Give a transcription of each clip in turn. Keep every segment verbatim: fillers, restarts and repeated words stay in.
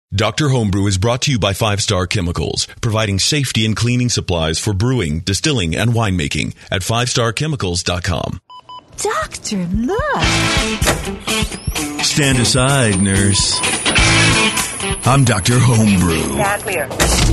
Doctor Homebrew is brought to you by Five Star Chemicals, providing safety and cleaning supplies for brewing, distilling, and winemaking at five star chemicals dot com. Doctor, look! Stand aside, nurse. I'm Doctor Homebrew. Stand clear.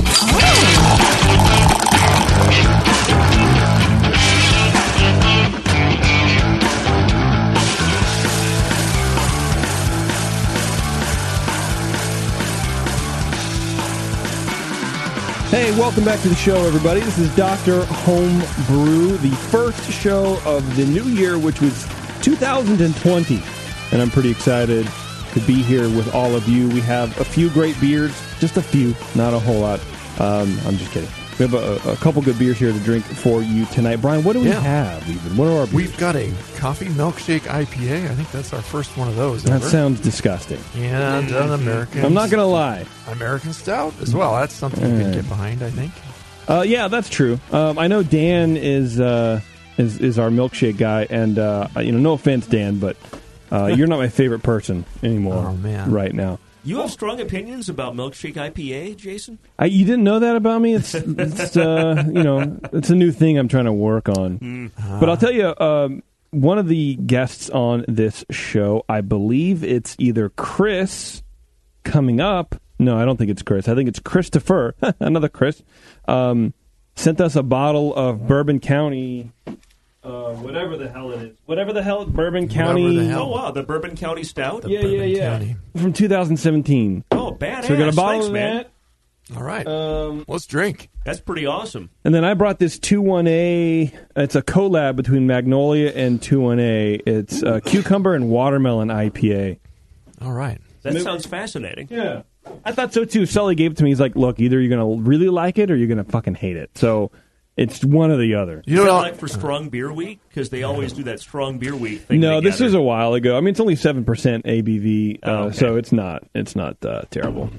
Hey, welcome back to the show, everybody. This is Doctor Homebrew, the first show of the new year, which was two thousand twenty. And I'm pretty excited to be here with all of you. We have a few great beers, just a few, not a whole lot. Um, I'm just kidding. We have a, a couple good beers here to drink for you tonight. Brian, what do we yeah. have even? What are our beers? We've got a coffee milkshake I P A. I think that's our first one of those That ever. sounds disgusting. And an American. I'm not going to lie. American stout as well. That's something you can get behind, I think. Uh, yeah, that's true. Um, I know Dan is uh, is is our milkshake guy, and uh, you know, no offense, Dan, but uh, you're not my favorite person anymore. Oh, man. Right now. You have strong opinions about milkshake I P A, Jason? I, you didn't know that about me? It's, it's uh, you know, it's a new thing I'm trying to work on. Mm. Uh, But I'll tell you, um, one of the guests on this show, I believe it's either Chris coming up. No, I don't think it's Chris. I think it's Christopher, another Chris, um, sent us a bottle of Bourbon County, uh, whatever the hell it is. Whatever the hell, Bourbon County. the hell. Oh, wow, the Bourbon County Stout? Yeah, Bourbon yeah, yeah. County. From two thousand seventeen. Oh, badass. So we got a bottle Thanks, of man. that. All right. Um, Let's drink. That's pretty awesome. And then I brought this two one A. It's a collab between Magnolia and two one A. It's uh, cucumber and watermelon I P A. All right. That Maybe- sounds fascinating. Yeah. I thought so, too. Sully gave it to me. He's like, look, either you're going to really like it or you're going to fucking hate it. So it's one or the other. You Is know that what? like for Strong Beer Week? Because they always do that Strong Beer Week thing No, this together. is a while ago. I mean, it's only seven percent A B V, uh, Oh, okay. so it's not it's not uh, terrible.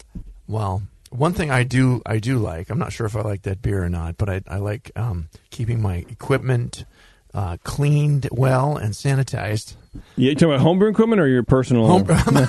Well, one thing I do I do like, I'm not sure if I like that beer or not, but I, I like um, keeping my equipment uh, cleaned well and sanitized. You talking about homebrew equipment or your personal? Home-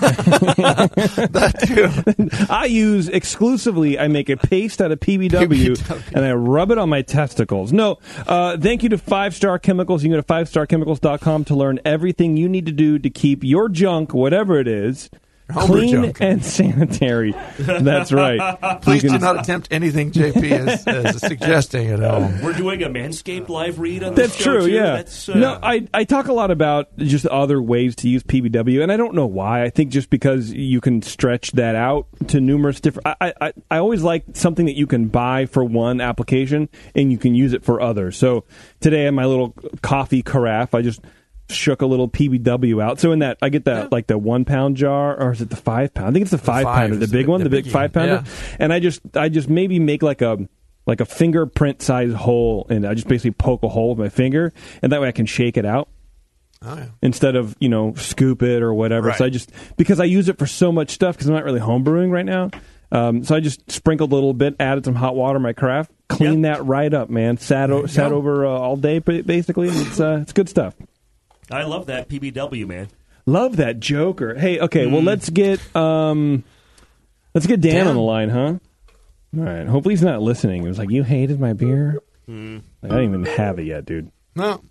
that too. I use exclusively, I make a paste out of P B W, P B W. and I rub it on my testicles. No, uh, thank you to Five Star Chemicals. You can go to five star chemicals dot com to learn everything you need to do to keep your junk, whatever it is, Homebrew clean junk. and sanitary. That's right. Please You do can- not attempt anything J P is, is suggesting at home. We're doing a Manscaped live read on this That's show, true, too. yeah. That's, uh, No, I, I talk a lot about just other ways to use P B W, and I don't know why. I think just because you can stretch that out to numerous different... I, I, I always like something that you can buy for one application, and you can use it for others. So today in my little coffee carafe, I just shook a little P B W out. So in that, I get that, Yeah. like the one pound jar, or is it the five pound? I think it's the five, five pounder, the is big the- one, the the big biggie. five pounder. Yeah. And I just, I just maybe make like a... like a fingerprint size hole, and I just basically poke a hole with my finger, and that way I can shake it out Oh, yeah. instead of, you know, scoop it or whatever. Right. So I just, because I use it for so much stuff, because I'm not really homebrewing right now, um, so I just sprinkled a little bit, added some hot water in my craft, clean Yep. that right up, man. Sat, o- you sat go. over uh, all day, ba- basically. and It's, uh, it's good stuff. I love that P B W, man. Love that Joker. Hey, okay, Mm. well, let's get, um, let's get Dan, Dan. on the line, huh? All right. Hopefully he's not listening. It was like, you hated my beer? Mm. Like, I don't even have it yet, dude. No.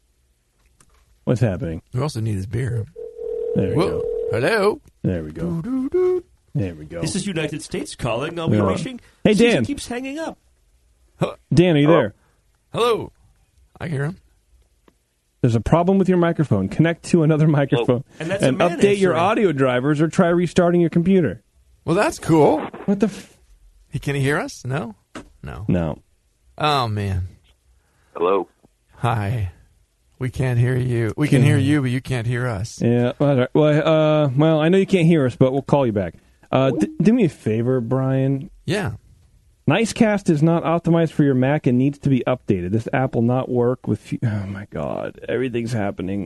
What's happening? We also need his beer. There we Whoa. go. Hello. There we go. There we go. This is United States calling. Are we Yeah. reaching? Hey, Susan Dan. keeps hanging up. Dan, are you there? Hello. I hear him. There's a problem with your microphone. Connect to another microphone And that's a man update your answering. audio drivers or try restarting your computer. Well, that's cool. What the f- He Can he hear us? No? No. No. Oh, man. Hello. Hi. We can't hear you. We can hear you, but you can't hear us. Yeah. Well, all right. well, uh, well, I know you can't hear us, but we'll call you back. Uh, d- do me a favor, Brian. Yeah. Nicecast is not optimized for your Mac and needs to be updated. This app will not work with... F- oh, my God. Everything's happening.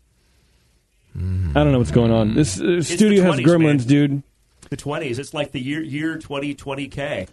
I don't know what's going on. This uh, studio the has twenties, gremlins, man. dude. The twenties. It's like the year year twenty twenty K.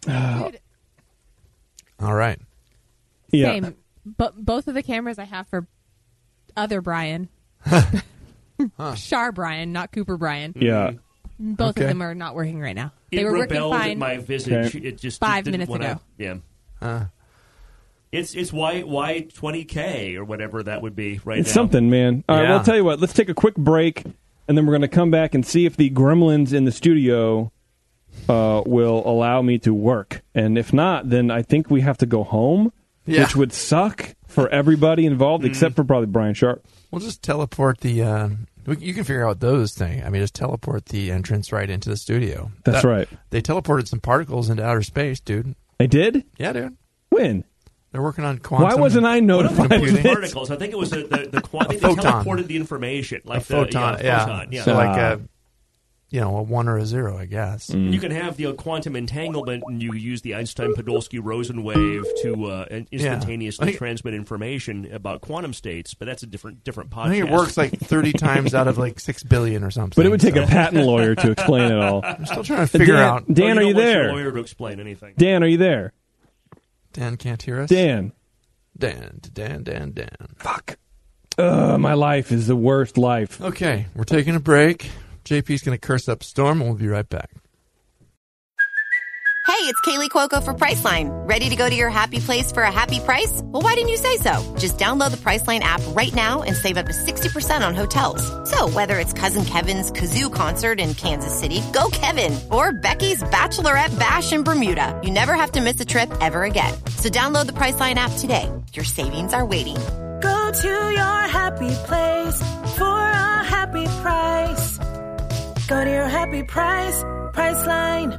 All right. Yeah. Same. But both of the cameras I have for other Brian. Shar Brian, not Cooper Brian. Yeah. Both Okay. of them are not working right now. They It were working rebelled fine. at my visage. Okay. It just Five didn't minutes wanna- ago. Yeah. Uh, It's it's Y Y twenty K or whatever that would be right It's now. something, man. All right, Yeah. well, I'll tell you what. Let's take a quick break, and then we're going to come back and see if the gremlins in the studio uh, will allow me to work. And if not, then I think we have to go home, Yeah. which would suck for everybody involved, except for probably Brian Sharp. we'll just teleport the. Uh, we- you can figure out those things. I mean, just teleport the entrance right into the studio. That's That- right. They teleported some particles into outer space, dude. I did? Yeah, dude. When? They're working on quantum. Why wasn't I One of notified them of was this? particles. I think it was the the, the quant- I think A they photon. teleported the information like a photon? the yeah, yeah, photon. Yeah. So like Ah. a, you know, a one or a zero, I guess. Mm. You can have the uh, quantum entanglement, and you use the Einstein-Podolsky-Rosen wave to uh, instantaneously I think- transmit information about quantum states. But that's a different different podcast. I think it works like thirty times out of like six billion or something. But it would take so. a patent lawyer to explain it all. I'm still trying to figure Dan, out. Dan, Oh, are you don't want your there? lawyer to explain anything. Dan, are you there? Dan can't hear us. Dan. Dan, Dan, Dan, Dan. Fuck. Ugh, my life is the worst life. Okay, we're taking a break. J P's going to curse up a storm, and we'll be right back. Hey, it's Kaylee Cuoco for Priceline. Ready to go to your happy place for a happy price? Well, why didn't you say so? Just download the Priceline app right now and save up to sixty percent on hotels. So whether it's Cousin Kevin's Kazoo Concert in Kansas City, go Kevin, or Becky's Bachelorette Bash in Bermuda, you never have to miss a trip ever again. So download the Priceline app today. Your savings are waiting. Go to your happy place for a happy price. Go to your happy price, Priceline.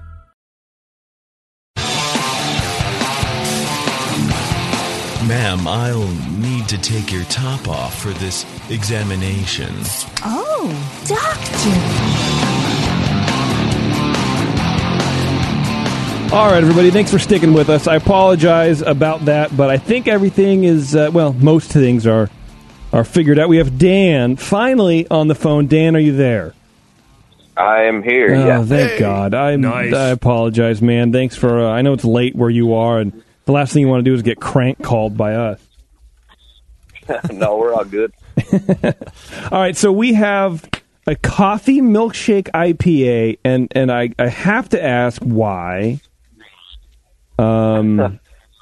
Ma'am, I'll need to take your top off for this examination. Oh, doctor. All right, everybody, thanks for sticking with us. I apologize about that, but I think everything is, uh, well, most things are are figured out. We have Dan finally on the phone. Dan, are you there? I am here, Oh, yeah. thank God. I'm, Nice. I apologize, man. Thanks for, uh, I know it's late where you are, and the last thing you want to do is get crank called by us. No, we're all good. All right, so we have a coffee milkshake I P A, and, and I, I have to ask why. Um,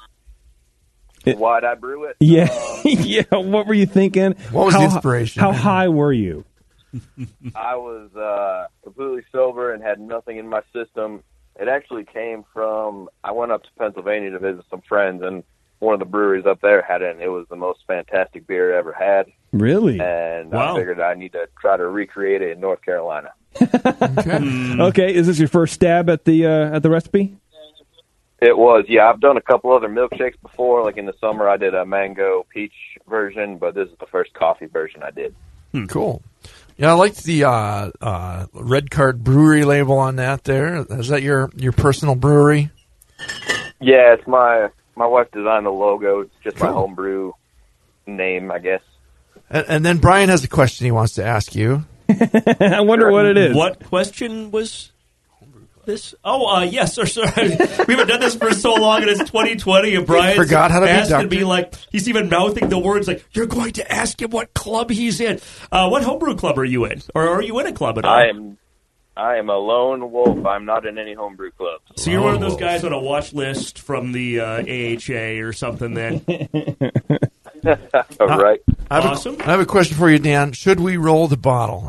It- Why'd I brew it? yeah, yeah. What were you thinking? What was how, the inspiration? How high were you? I was uh, completely sober and had nothing in my system. It actually came from, I went up to Pennsylvania to visit some friends, and one of the breweries up there had it, and it was the most fantastic beer I ever had. Really? And Wow. I figured I need to try to recreate it in North Carolina. Okay. Okay, is this your first stab at the uh, at the recipe? It was, yeah. I've done a couple other milkshakes before. Like in the summer, I did a mango peach version, but this is the first coffee version I did. Cool. Yeah, I liked the uh, uh, Red Card Brewery label on that there. Is that your, your personal brewery? Yeah, it's my my wife designed the logo. It's just my Cool. homebrew name, I guess. And, and then Brian has a question he wants to ask you. I wonder what it is. What question was this? Oh, uh, yes, sir, sir. We haven't done this for so long, and it's twenty twenty, and Brian's forgot how to be a asking doctor. me, like, he's even mouthing the words like, you're going to ask him what club he's in. Uh, what homebrew club are you in? Or are you in a club at all? I am I am a lone wolf. I'm not in any homebrew clubs. So you're one of those guys on a watch list from the uh, A H A or something then? All right. I have, Awesome. a, I have a question for you, Dan. Should we roll the bottle?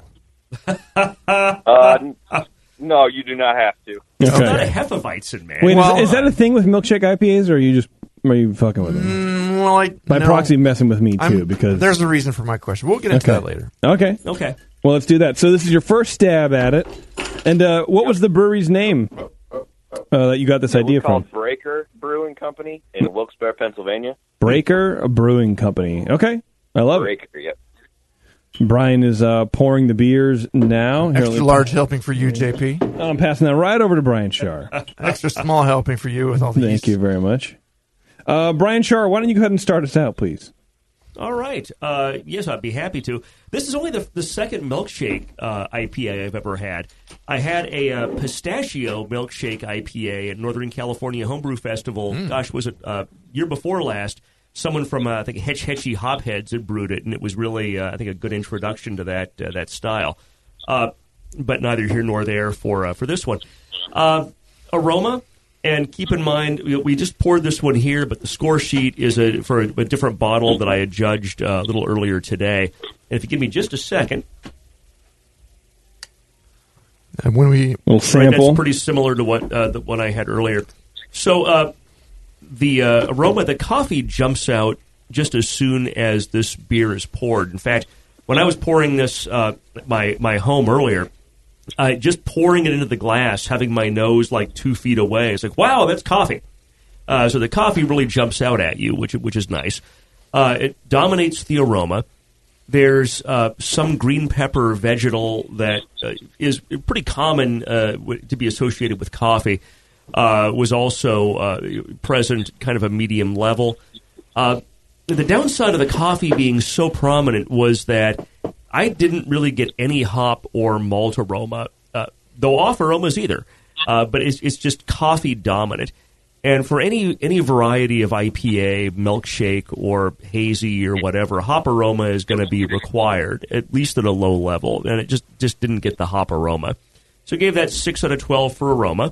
Uh, n- no, you do not have to. It's not a Okay. Hefeweizen, man. Wait, Well- is, is that a thing with milkshake I P As, or are you just are you fucking with me? Mm, well, I, By no. proxy, messing with me too, I'm- because there's a reason for my question. We'll get into Okay. that later. okay. Okay. Well, let's do that. So this is your first stab at it, and uh, what was the brewery's name uh, that you got this idea It's called from? Breaker Brewing Company in Wilkes-Barre, Pennsylvania. Breaker Brewing Company. Okay, I love Breaker, yep. it. Brian is uh, pouring the beers now. Here, Extra let me- large helping for you, J P. I'm passing that right over to Brian Shar. Extra small helping for you with all the Thank yeast. you very much. Uh, Brian Shar, why don't you go ahead and start us out, please? All right. Uh, yes, I'd be happy to. This is only the, the second milkshake uh, I P A I've ever had. I had a uh, pistachio milkshake I P A at Northern California Homebrew Festival. Gosh, was it uh, year before last? Someone from, uh, I think, Hetch Hetchy Hopheads had brewed it, and it was really, uh, I think, a good introduction to that uh, that style. Uh, but neither here nor there for uh, for this one. Uh, aroma, and keep in mind, we, we just poured this one here, but the score sheet is a, for a, a different bottle that I had judged uh, a little earlier today. And if you give me just a second. And when we little sample, right, that's pretty similar to what uh, the one I had earlier. So uh, the uh, aroma, the coffee jumps out just as soon as this beer is poured. In fact, when I was pouring this uh, my my home earlier, uh, just pouring it into the glass, having my nose like two feet away, it's like, wow, that's coffee. Uh, so the coffee really jumps out at you, which which is nice. Uh, it dominates the aroma. There's uh, some green pepper vegetal that uh, is pretty common uh, w- to be associated with coffee. Uh, was also uh, present, kind of a medium level. Uh, the downside of the coffee being so prominent was that I didn't really get any hop or malt aroma, uh, though off aromas either. Uh, but it's, it's just coffee dominant. And for any any variety of I P A, milkshake, or hazy or whatever, hop aroma is going to be required, at least at a low level. And it just, just didn't get the hop aroma. So I gave that six out of twelve for aroma.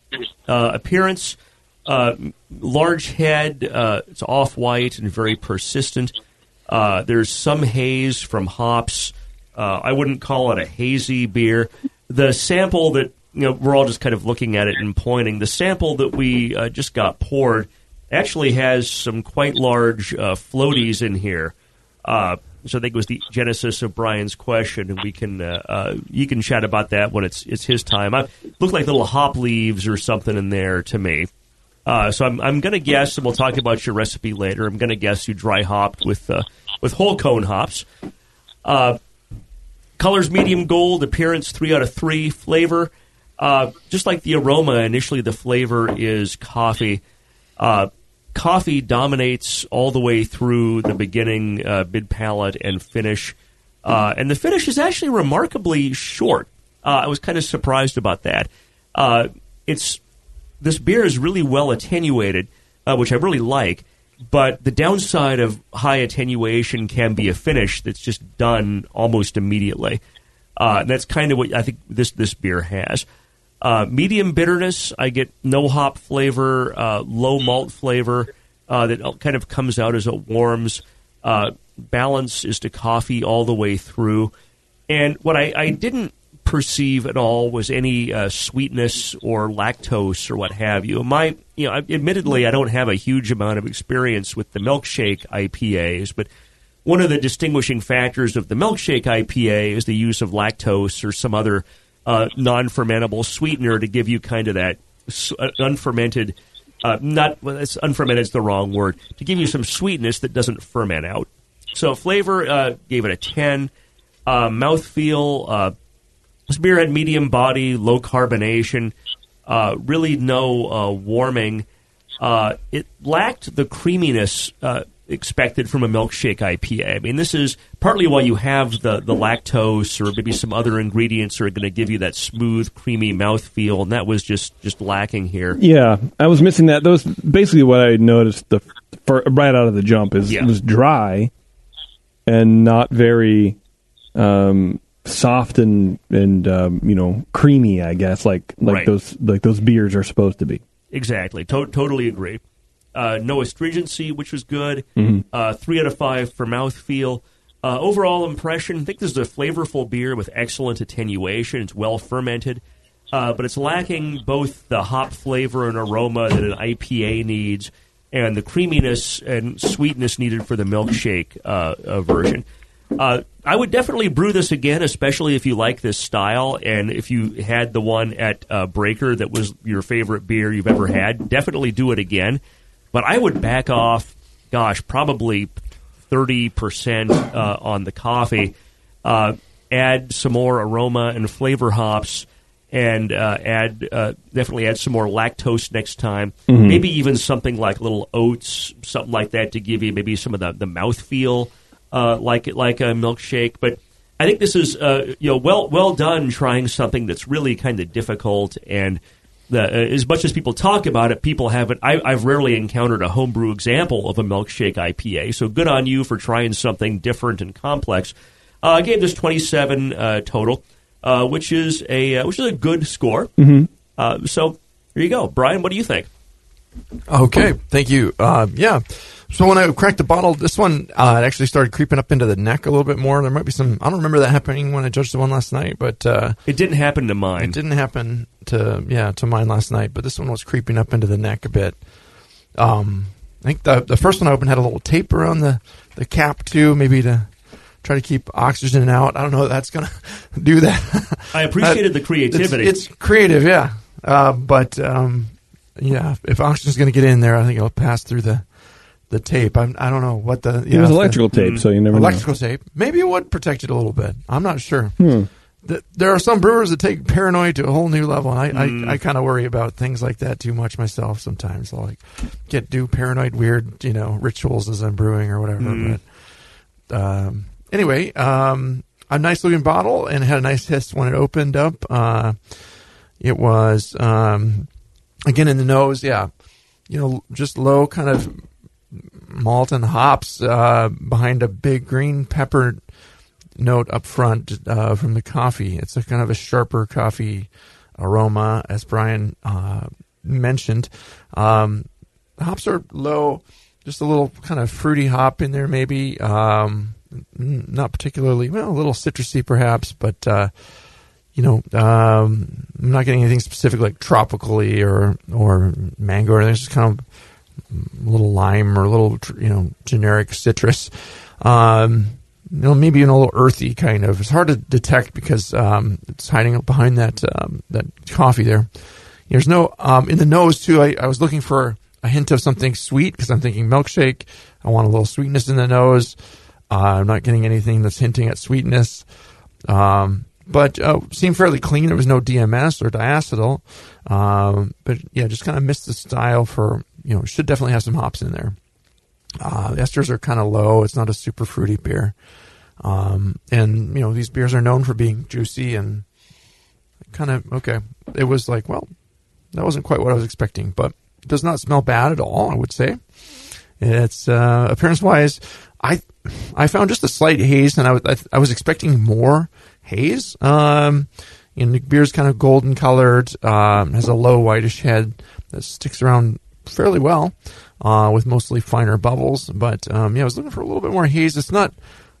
Uh, appearance, uh, large head, uh, it's off-white and very persistent. Uh, there's some haze from hops. Uh, I wouldn't call it a hazy beer. The sample that, you know, we're all just kind of looking at it and pointing. The sample that we uh, just got poured actually has some quite large uh, floaties in here. Uh, so I think it was the genesis of Brian's question, and we can uh, uh, you can chat about that when it's it's his time. I look like little hop leaves or something in there to me. Uh, so I'm I'm going to guess, and we'll talk about your recipe later. I'm going to guess you dry hopped with uh, with whole cone hops. Uh, colors medium gold. Appearance three out of three. Flavor. Uh, just like the aroma, initially the flavor is coffee. Uh, coffee dominates all the way through the beginning, uh, mid palate, and finish. Uh, and the finish is actually remarkably short. Uh, I was kind of surprised about that. Uh, it's this beer is really well attenuated, uh, which I really like. But the downside of high attenuation can be a finish that's just done almost immediately. Uh, and that's kind of what I think this this beer has. Uh, medium bitterness, I get no hop flavor, uh, low malt flavor uh, that kind of comes out as it warms. Uh, balance is to coffee all the way through. And what I, I didn't perceive at all was any uh, sweetness or lactose or what have you. My, you know, admittedly, I don't have a huge amount of experience with the milkshake I P As, but one of the distinguishing factors of the milkshake I P A is the use of lactose or some other Uh, non-fermentable sweetener to give you kind of that uh, unfermented, uh, not, well, it's unfermented is the wrong word, to give you some sweetness that doesn't ferment out. So flavor, uh, gave it a ten. Uh, mouthfeel, uh, this beer had medium body, low carbonation, uh, really no uh, warming. Uh, it lacked the creaminess uh, expected from a milkshake I P A. I mean, this is partly why you have the, the lactose or maybe some other ingredients are going to give you that smooth, creamy mouthfeel, and that was just, just lacking here. Yeah, I was missing that. That was basically what I noticed the for, right out of the jump. Is yeah. It was dry and not very um, soft and and um, you know creamy. I guess like like right. those like those beers are supposed to be. Exactly. To- totally agree. Uh, no astringency, which was good. Mm-hmm. Uh, three out of five for mouthfeel. Uh, overall impression, I think this is a flavorful beer with excellent attenuation. It's well fermented, uh, but it's lacking both the hop flavor and aroma that an I P A needs and the creaminess and sweetness needed for the milkshake uh, uh, version. Uh, I would definitely brew this again, especially if you like this style and if you had the one at uh, Breaker that was your favorite beer you've ever had. Definitely do it again. But I would back off, gosh, probably thirty percent uh, on the coffee, uh, add some more aroma and flavor hops, and uh, add uh, definitely add some more lactose next time. Mm-hmm. Maybe even something like little oats, something like that to give you maybe some of the, the mouthfeel uh, like like a milkshake. But I think this is uh, you know well well done trying something that's really kind of difficult and. The, uh, as much as people talk about it, people haven't. I, I've rarely encountered a homebrew example of a milkshake I P A. So good on you for trying something different and complex. Uh, I gave this twenty-seven uh, total. uh, which is a uh, which is a good score. Mm-hmm. Uh, so there you go, Brian. What do you think? Okay, thank you. Uh, yeah. So when I cracked the bottle, this one uh, it actually started creeping up into the neck a little bit more. There might be some. I don't remember that happening when I judged the one last night, but uh, it didn't happen to mine. It didn't happen to yeah to mine last night, but this one was creeping up into the neck a bit. Um, I think the the first one I opened had a little tape around the, the cap too, maybe to try to keep oxygen out. I don't know if that's going to do that. I appreciated the creativity. It's, it's creative, yeah, uh, but um, yeah, if oxygen's going to get in there, I think it'll pass through the. The tape. I'm, I don't know what the. Yeah, it was electrical the, tape, mm, so you never electrical know. tape. Maybe it would protect it a little bit. I'm not sure. Hmm. The, there are some brewers that take paranoid to a whole new level, and I, mm. I, I kind of worry about things like that too much myself. Sometimes I'll like get do paranoid, weird, you know, rituals as I'm brewing or whatever. Mm. But um, anyway, um, a nice looking bottle and had a nice hiss when it opened up. Uh, it was um, again in the nose, yeah, you know, just low kind of. Malt and hops uh, behind a big green pepper note up front uh, from the coffee. It's a kind of a sharper coffee aroma, as Brian uh, mentioned. Um, the hops are low, just a little kind of fruity hop in there maybe. Um, not particularly, well, a little citrusy perhaps, but, uh, you know, um, I'm not getting anything specific like tropically or, or mango. There's just kind of a little lime or a little, you know, generic citrus. Um, you know, maybe even a little earthy kind of. It's hard to detect because um, it's hiding up behind that um, that coffee there. There's no um, in the nose too. I, I was looking for a hint of something sweet because I'm thinking milkshake. I want a little sweetness in the nose. Uh, I'm not getting anything that's hinting at sweetness. Um, but uh, seemed fairly clean. There was no D M S or diacetyl. Um, but yeah, just kind of missed the style for. You know, should definitely have some hops in there. Uh, the esters are kind of low. It's not a super fruity beer. Um, and, you know, these beers are known for being juicy and kind of, okay. It was like, well, that wasn't quite what I was expecting, but it does not smell bad at all, I would say. It's, uh, appearance-wise, I I found just a slight haze, and I was, I, I was expecting more haze. Um, and the beer's kind of golden colored, um, has a low whitish head that sticks around fairly well, uh, with mostly finer bubbles. But um, yeah, I was looking for a little bit more haze. It's not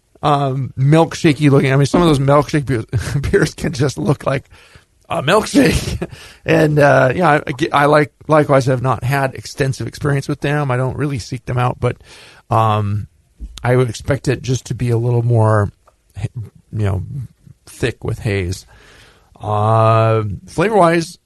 um, milkshakey looking. I mean, some of those milkshake beers, beers can just look like a milkshake. and uh, yeah, I, I like likewise have not had extensive experience with them. I don't really seek them out, but um, I would expect it just to be a little more, you know, thick with haze. Uh, flavor wise.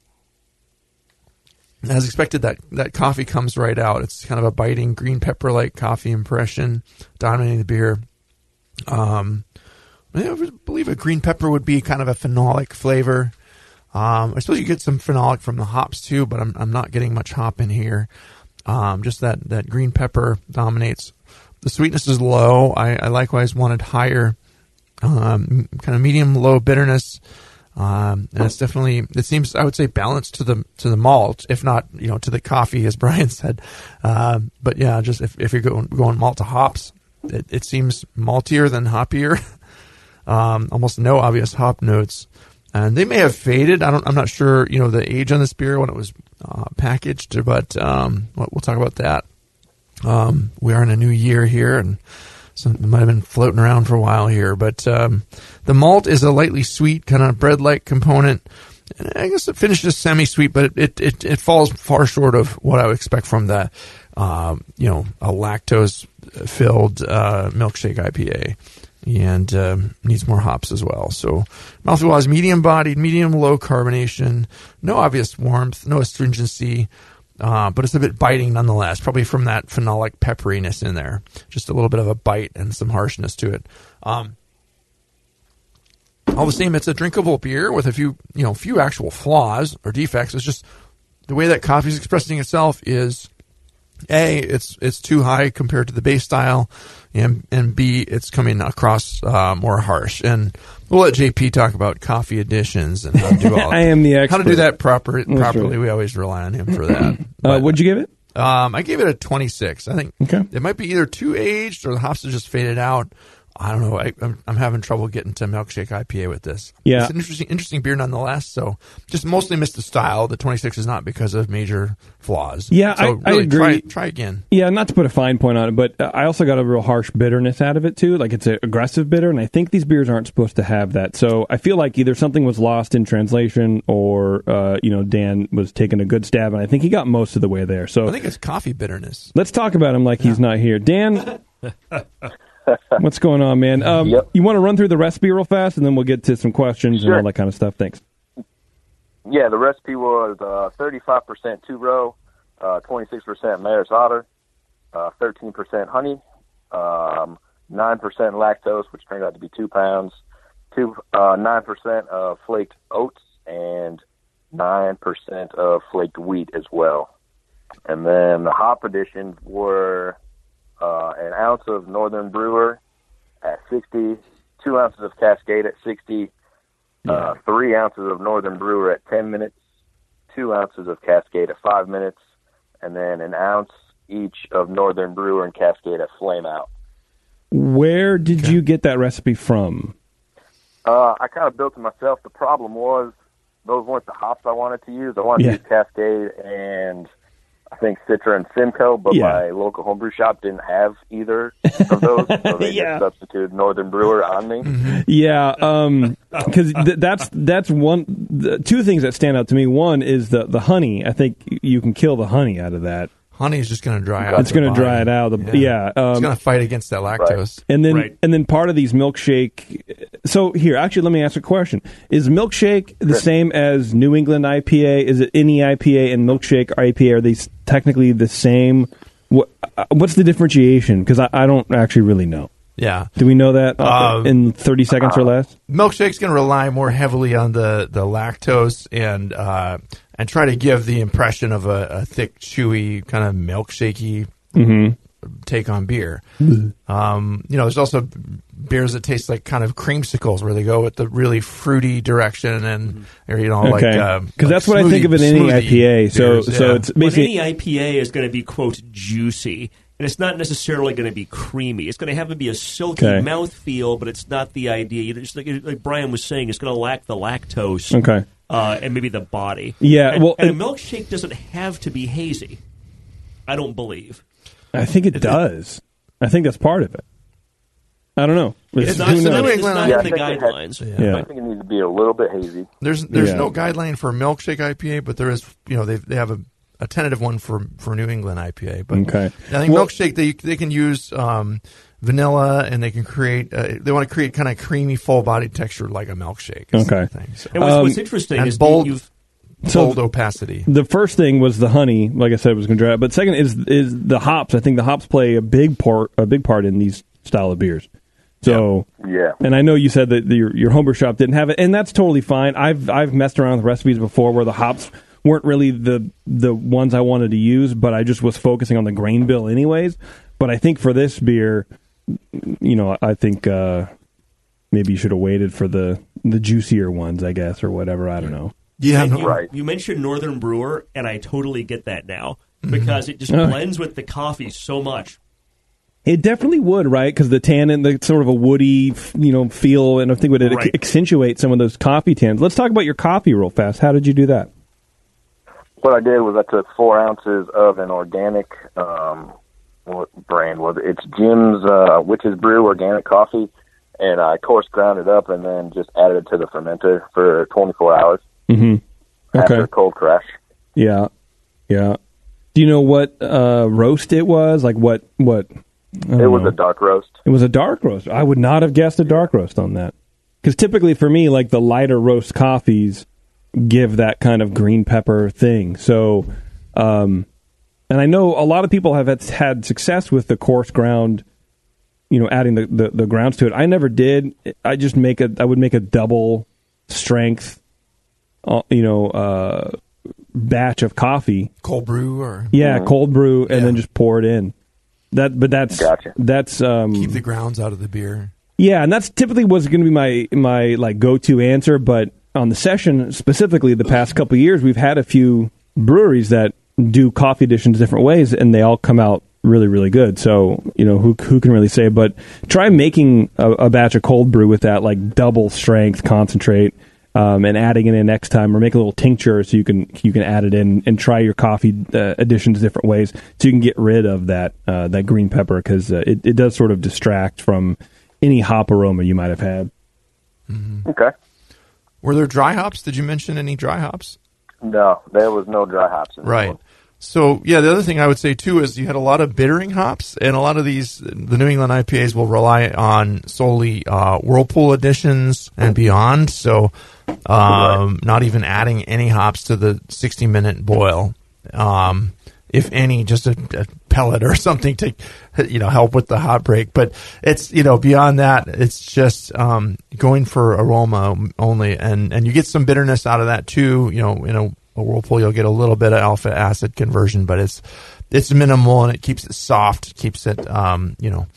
As expected, that, that coffee comes right out. It's kind of a biting green pepper-like coffee impression dominating the beer. Um, I believe a green pepper would be kind of a phenolic flavor. Um, I suppose you get some phenolic from the hops too, but I'm I'm not getting much hop in here. Um, just that, that green pepper dominates. The sweetness is low. I, I likewise wanted higher, um, kind of medium-low bitterness. Um, and it's definitely, it seems, I would say, balanced to the to the malt, if not, you know, to the coffee, as Brian said. Um, but yeah, just if, if you're going, going malt to hops, it, it seems maltier than hoppier. um, almost no obvious hop notes, and they may have faded. I don't, I'm not sure, you know, the age on this beer when it was uh, packaged, but um, we'll, we'll talk about that. Um, we are in a new year here, and so it might have been floating around for a while here, but um, the malt is a lightly sweet, kind of bread-like component. And I guess it finishes semi-sweet, but it, it, it falls far short of what I would expect from the, uh, you know, a lactose-filled uh, milkshake I P A, and um, needs more hops as well. So mouthfeel is medium-bodied, medium-low carbonation, no obvious warmth, no astringency. Uh, but it's a bit biting nonetheless, probably from that phenolic pepperiness in there. Just a little bit of a bite and some harshness to it. Um, all the same, it's a drinkable beer with a few, you know, few actual flaws or defects. It's just the way that coffee is expressing itself is, A, it's it's too high compared to the base style, and and B, it's coming across uh, more harsh. And we'll let J P talk about coffee additions and how to do all I am the expert. How to do that proper, properly. Right. We always rely on him for that. uh, what'd you give it? Um, I gave it a twenty-six. I think okay. It might be either too aged or the hops have just faded out. I don't know. I, I'm, I'm having trouble getting to milkshake I P A with this. Yeah. It's an interesting, interesting beer nonetheless. So just mostly missed the style. The twenty-six is not because of major flaws. Yeah, so I, really I agree. Try, try again. Yeah, not to put a fine point on it, but I also got a real harsh bitterness out of it too. Like it's an aggressive bitter, and I think these beers aren't supposed to have that. So I feel like either something was lost in translation, or uh, you know, Dan was taking a good stab, and I think he got most of the way there. So I think it's coffee bitterness. Let's talk about him like yeah. he's not here, Dan. What's going on, man? Um, yep. You want to run through the recipe real fast, and then we'll get to some questions sure. and all that kind of stuff. Thanks. Yeah, the recipe was uh, thirty-five percent two-row, uh, twenty-six percent Maris Otter, uh, thirteen percent honey, um, nine percent lactose, which turned out to be two pounds, two, uh, nine percent of flaked oats, and nine percent of flaked wheat as well. And then the hop additions were uh, an ounce of Northern Brewer at sixty, two ounces of Cascade at sixty, yeah. uh, three ounces of Northern Brewer at ten minutes, two ounces of Cascade at five minutes, and then an ounce each of Northern Brewer and Cascade at Flame Out. Where did okay. you get that recipe from? Uh, I kind of built it myself. The problem was those weren't the hops I wanted to use. I wanted yeah. to use Cascade and I think Citra and Simcoe, but yeah. my local homebrew shop didn't have either of those, so they yeah. just substituted Northern Brewer on me. Mm-hmm. Yeah, because um, th- that's that's one. The two things that stand out to me. One is the the honey. I think you can kill the honey out of that. Honey is just going to dry out. It's going to dry it out. The, yeah, yeah um, it's going to fight against that lactose. Right. And then, right. and then part of these milkshake. So here, actually, let me ask a question: is milkshake the sure. same as New England I P A? Is it any I P A and milkshake I P A? Are they technically the same? What, what's the differentiation? Because I, I don't actually really know. Yeah. Do we know that uh, um, in thirty seconds uh, or less? Milkshake's going to rely more heavily on the, the lactose and uh, and try to give the impression of a, a thick, chewy, kind of milkshakey mm-hmm. take on beer. um, you know, there's also beers that taste like kind of creamsicles, where they go with the really fruity direction, and or you know, okay. like because um, like that's what I think of in any I P A. So, beers, so yeah. it's basically well, any I P A is going to be quote juicy. And it's not necessarily going to be creamy. It's going to have to be a silky okay. mouthfeel, but it's not the idea. You know, just like, like Brian was saying, it's going to lack the lactose okay. uh, and maybe the body. Yeah, and, well, and and, a milkshake doesn't have to be hazy. I don't believe. I think it, it does. I think that's part of it. I don't know. It's, it's not, it's not, it's not yeah, in the guidelines. Has, yeah. I think it needs to be a little bit hazy. There's there's yeah. no guideline for milkshake I P A, but there is. You know, they they have a. a tentative one for, for New England I P A, but okay. I think well, milkshake they they can use um, vanilla, and they can create uh, they want to create kind of creamy, full bodied texture like a milkshake. Okay. Thing, so. And what's, um, what's interesting and is bold, you've so bold opacity. The first thing was the honey, like I said, was going to dry out. But second is is the hops. I think the hops play a big part a big part in these style of beers. So yeah, and I know you said that your your homebrew shop didn't have it, and that's totally fine. I've I've messed around with recipes before where the hops weren't really the the ones I wanted to use, but I just was focusing on the grain bill anyways. But I think for this beer, you know, I think uh, maybe you should have waited for the, the juicier ones, I guess, or whatever. I don't know. Yeah, and no, you, right. You mentioned Northern Brewer, and I totally get that now mm-hmm. because it just uh, blends with the coffee so much. It definitely would, right? Because the tannin, the sort of a woody, you know, feel, and I think would it right. accentuate some of those coffee tans. Let's talk about your coffee real fast. How did you do that? What I did was I took four ounces of an organic, um, what brand was it? It's Jim's uh, Witch's Brew organic coffee, and I coarse ground it up and then just added it to the fermenter for twenty-four hours mm-hmm. after okay. a cold crash. Yeah, yeah. Do you know what uh, roast it was? Like what? What? It was know. a dark roast. It was a dark roast. I would not have guessed a dark roast on that. Because typically for me, like the lighter roast coffees give that kind of green pepper thing. So, um, and I know a lot of people have had success with the coarse ground, you know, adding the, the, the grounds to it. I never did. I just make a, I would make a double strength, uh, you know, uh, batch of coffee. Cold brew or? Yeah, mm-hmm. cold brew, and yeah. then just pour it in. That, but that's, gotcha. that's, um, keep the grounds out of the beer. Yeah, and that's typically what's going to be my, my like go-to answer, but on the session, specifically the past couple of years, we've had a few breweries that do coffee additions different ways, and they all come out really, really good. So, you know, who who can really say? But try making a, a batch of cold brew with that, like double strength concentrate, um, and adding it in next time, or make a little tincture so you can you can add it in and try your coffee uh, additions different ways so you can get rid of that uh, that green pepper, because uh, it, it does sort of distract from any hop aroma you might have had. Mm-hmm. Okay. Were there dry hops? Did you mention any dry hops? No, there was no dry hops in this Right. one. So, yeah, the other thing I would say, too, is you had a lot of bittering hops, and a lot of these, the New England I P As will rely on solely uh, Whirlpool additions and beyond, so um, not even adding any hops to the sixty-minute boil. Um, if any, just a, a pellet or something to, you know, help with the hop break. But it's, you know, beyond that, it's just um, going for aroma only, and, and you get some bitterness out of that, too. You know, in a, a Whirlpool, you'll get a little bit of alpha acid conversion, but it's it's minimal, and it keeps it soft, keeps it, um, you know,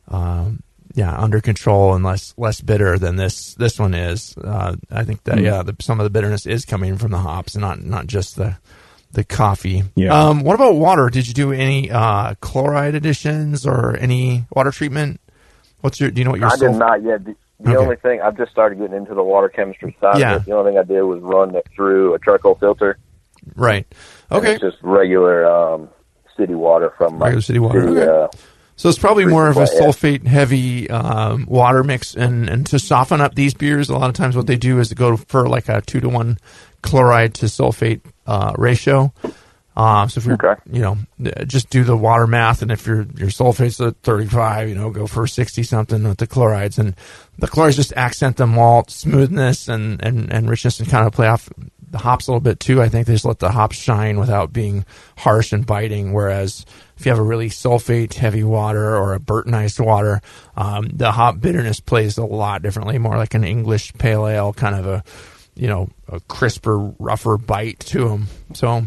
um, yeah, under control and less less bitter than this this one is. Uh, I think that, yeah, the, some of the bitterness is coming from the hops and not, not just the the coffee. Yeah. Um, what about water? Did you do any uh, chloride additions or any water treatment? What's your? Do you know what your? I did sulf- not yet. The, the Okay. only thing, I've just started getting into the water chemistry side Yeah. of it. The only thing I did was run it through a charcoal filter. Right. And Okay. It's just regular um, city water from my Regular city water, city, okay. uh, So it's probably more of a Freezing point, sulfate heavy um, water mix, and, and to soften up these beers, a lot of times what they do is to go for like a two to one chloride to sulfate uh, ratio. Uh, so if you're, Okay. you know, just do the water math, and if your your sulfate's at thirty-five, you know, go for sixty something with the chlorides, and the chlorides just accent the malt smoothness and, and, and richness, and kind of play off the hops a little bit too. I think they just let the hops shine without being harsh and biting. Whereas if you have a really sulfate heavy water or a Burtonized water, um, the hop bitterness plays a lot differently, more like an English pale ale, kind of a, you know, a crisper, rougher bite to them. So.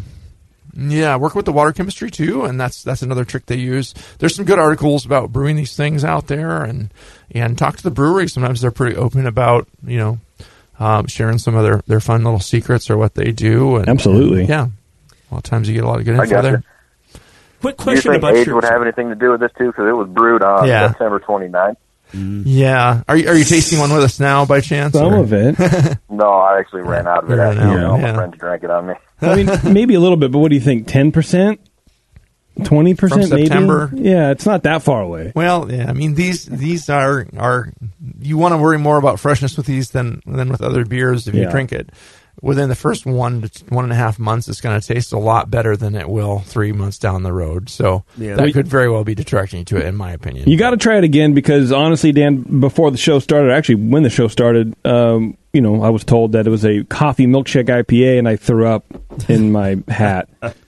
Yeah, work with the water chemistry too, and that's that's another trick they use. There's some good articles about brewing these things out there, and and talk to the brewery. Sometimes they're pretty open about, you know, um, sharing some of their, their fun little secrets or what they do. And, Absolutely. and, yeah, a lot of times you get a lot of good I info gotcha. there. Quick Do you question think about age your would have anything to do with this too? Because it was brewed on Yeah. September twenty-ninth. Yeah, are you are you tasting one with us now by chance? Some or? of it. No, I actually ran out of it You ran after out, you know, yeah. my friends drank it on me. I mean, maybe a little bit, but what do you think? ten percent? twenty percent From maybe? September? Yeah, it's not that far away. Well, yeah, I mean these these are are you want to worry more about freshness with these than than with other beers if you Yeah. drink it. Within the first one to one and a half months, it's going to taste a lot better than it will three months down the road. So Yeah. that could very well be detracting to it, in my opinion. You got to try it again, because honestly, Dan, before the show started, actually when the show started, um, you know, I was told that it was a coffee milkshake I P A, and I threw up in my hat.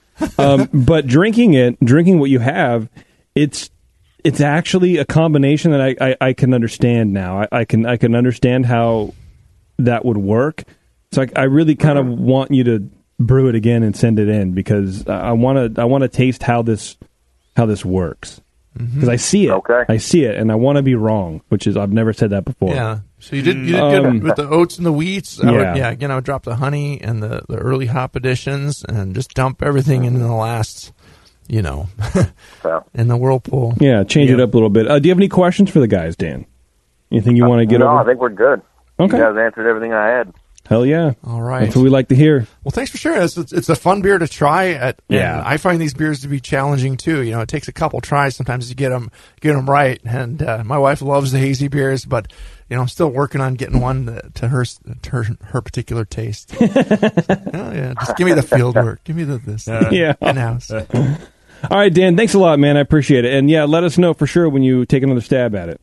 Um, but drinking it, drinking what you have, it's it's actually a combination that I, I, I can understand now. I, I can I can understand how that would work. So I, I really kind of want you to brew it again and send it in, because I want to I want to taste how this how this works, because I see it. Okay. I see it, and I want to be wrong, which is I've never said that before. Yeah. So you did you did Um, good with the oats and the wheats. I would, yeah. yeah. Again, I would drop the honey and the, the early hop additions, and just dump everything in the last, you know, So, in the whirlpool. Yeah, change it Yeah. up a little bit. Uh, do you have any questions for the guys, Dan? Anything you want to get no, over? I think we're good. Okay. You guys answered everything I had. Hell yeah. All right. That's what we like to hear. Well, thanks for sharing this. It's, it's a fun beer to try. At, Yeah. and I find these beers to be challenging too. You know, it takes a couple tries sometimes to get them get them right. And uh, my wife loves the hazy beers, but you know, I'm still working on getting one that, to her to her, her particular taste. Oh yeah, just give me the field work. Give me the this Yeah. in house. All right, Dan, thanks a lot, man. I appreciate it. And yeah, let us know for sure when you take another stab at it.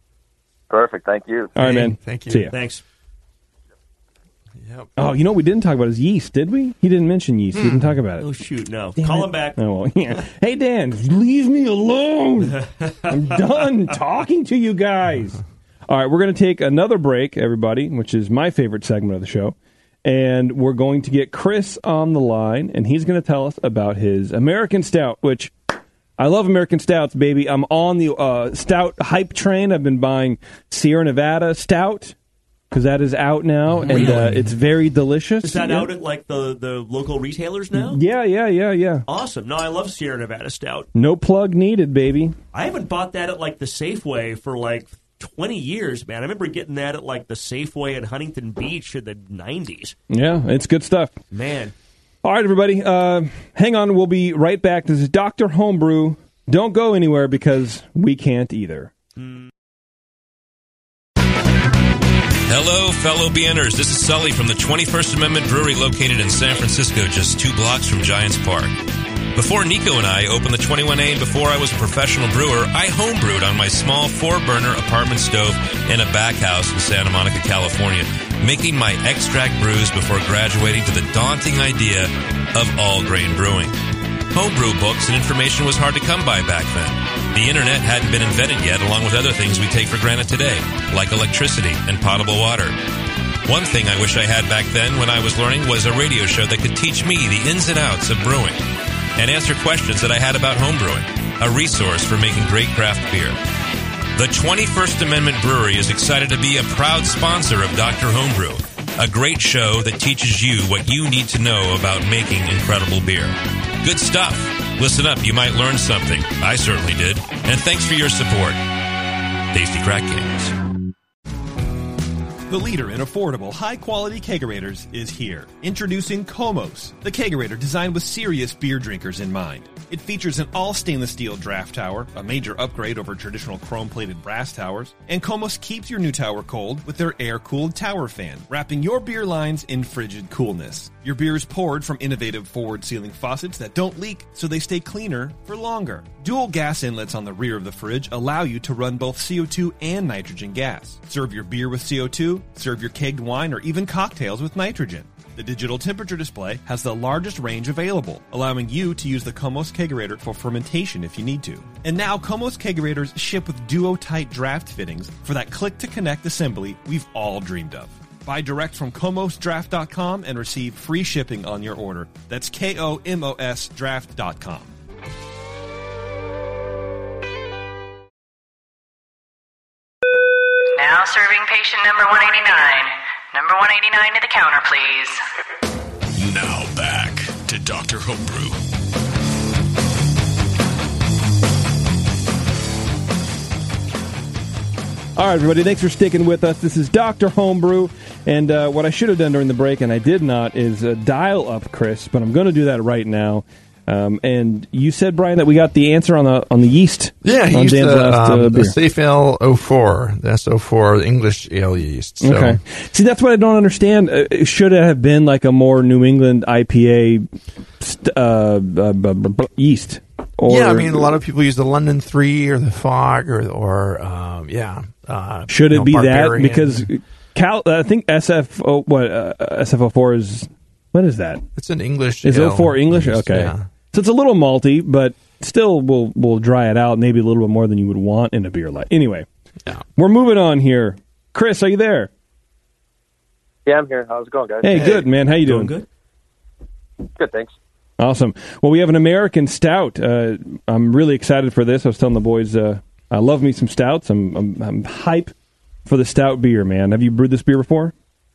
Perfect. Thank you. All right, Hey, man. thank you. See ya. Thanks. Yep. Oh, you know what we didn't talk about is yeast, did we? He didn't mention yeast. He didn't talk about it. Oh shoot, no. Damn Call it. him back. Oh, well, yeah. Hey, Dan, leave me alone. I'm done talking to you guys. All right, we're going to take another break, everybody, which is my favorite segment of the show. And we're going to get Chris on the line, and he's going to tell us about his American Stout, which I love American Stouts, baby. I'm on the uh, Stout hype train. I've been buying Sierra Nevada Stout. because that is out now, and Really? uh, it's very delicious. Is that Yeah. out at like the, the local retailers now? Yeah, yeah, yeah, yeah. Awesome. No, I love Sierra Nevada Stout. No plug needed, baby. I haven't bought that at like the Safeway for like twenty years, man. I remember getting that at like the Safeway at Huntington Beach in the nineties. Yeah, it's good stuff. Man. All right, everybody. Uh, hang on. We'll be right back. This is Doctor Homebrew. Don't go anywhere because we can't either. Hello, fellow B N ers. This is Sully from the twenty-first Amendment Brewery located in San Francisco, just two blocks from Giants Park. Before Nico and I opened the twenty-one A and before I was a professional brewer, I homebrewed on my small four-burner apartment stove in a back house in Santa Monica, California, making my extract brews before graduating to the daunting idea of all-grain brewing. Homebrew books and information was hard to come by back then. The internet hadn't been invented yet, along with other things we take for granted today, like electricity and potable water. One thing I wish I had back then when I was learning was a radio show that could teach me the ins and outs of brewing and answer questions that I had about homebrewing, a resource for making great craft beer. The twenty-first Amendment Brewery is excited to be a proud sponsor of Doctor Homebrew, a great show that teaches you what you need to know about making incredible beer. Good stuff. Listen up, you might learn something. I certainly did. And thanks for your support. Tasty Crack Games. The leader in affordable, high-quality kegerators is here. Introducing Komos, the kegerator designed with serious beer drinkers in mind. It features an all-stainless steel draft tower, a major upgrade over traditional chrome-plated brass towers, and Komos keeps your new tower cold with their air-cooled tower fan, wrapping your beer lines in frigid coolness. Your beer is poured from innovative forward-sealing faucets that don't leak, so they stay cleaner for longer. Dual gas inlets on the rear of the fridge allow you to run both C O two and nitrogen gas. Serve your beer with C O two, serve your kegged wine, or even cocktails with nitrogen. The digital temperature display has the largest range available, allowing you to use the Komos Kegerator for fermentation if you need to. And now Komos Kegerators ship with duo-tight draft fittings for that click-to-connect assembly we've all dreamed of. Buy direct from komos draft dot com and receive free shipping on your order. That's K O M O S draft dot com. Now serving patient number one eighty-nine. Number one eighty-nine to the counter, please. Now back to Doctor Homebrew. All right, everybody, thanks for sticking with us. This is Doctor Homebrew, and uh, what I should have done during the break, and I did not, is uh, dial up Chris, but I'm going to do that right now. Um, and you said, Brian, that we got the answer on the on the yeast. Yeah, he on used Dan's the, last, um, uh, the beer. Safe Ale oh four, the S oh four, the English ale yeast. So. Okay. See, that's what I don't understand. Uh, should it have been like a more New England I P A st- uh, uh, b- b- b- yeast? Or, yeah, I mean, a lot of people use the London three or the Fog or, or um, yeah. Uh, should it you know, be that? Barbarian. Because Cal, I think S F O, what, uh, S F oh four is, what is that? It's an English Is ale oh four English? yeast, Okay. yeah. So it's a little malty, but still will will dry it out maybe a little bit more than you would want in a beer like. Anyway, yeah. We're moving on here. Chris, are you there? Yeah, I'm here. How's it going, guys? Hey, hey. Good, man. How you doing? Doing good? Good, thanks. Awesome. Well, we have an American stout. Uh, I'm really excited for this. I was telling the boys uh, I love me some stouts. I'm, I'm I'm hype for the stout beer, man. Have you brewed this beer before?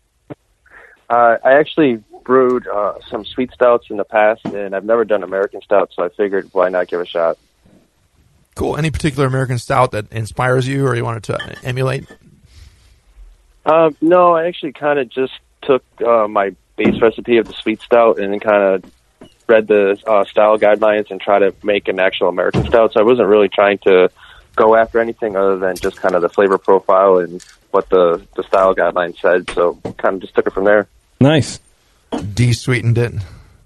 Uh, I actually brewed uh, some sweet stouts in the past, and I've never done American stout, so I figured why not give it a shot. Cool. Any particular American stout that inspires you or you wanted to emulate? Uh, no, I actually kind of just took uh, my base recipe of the sweet stout and then kind of read the uh, style guidelines and try to make an actual American stout. So I wasn't really trying to go after anything other than just kind of the flavor profile and what the, the style guidelines said. So kind of just took it from there. Nice. De-sweetened it.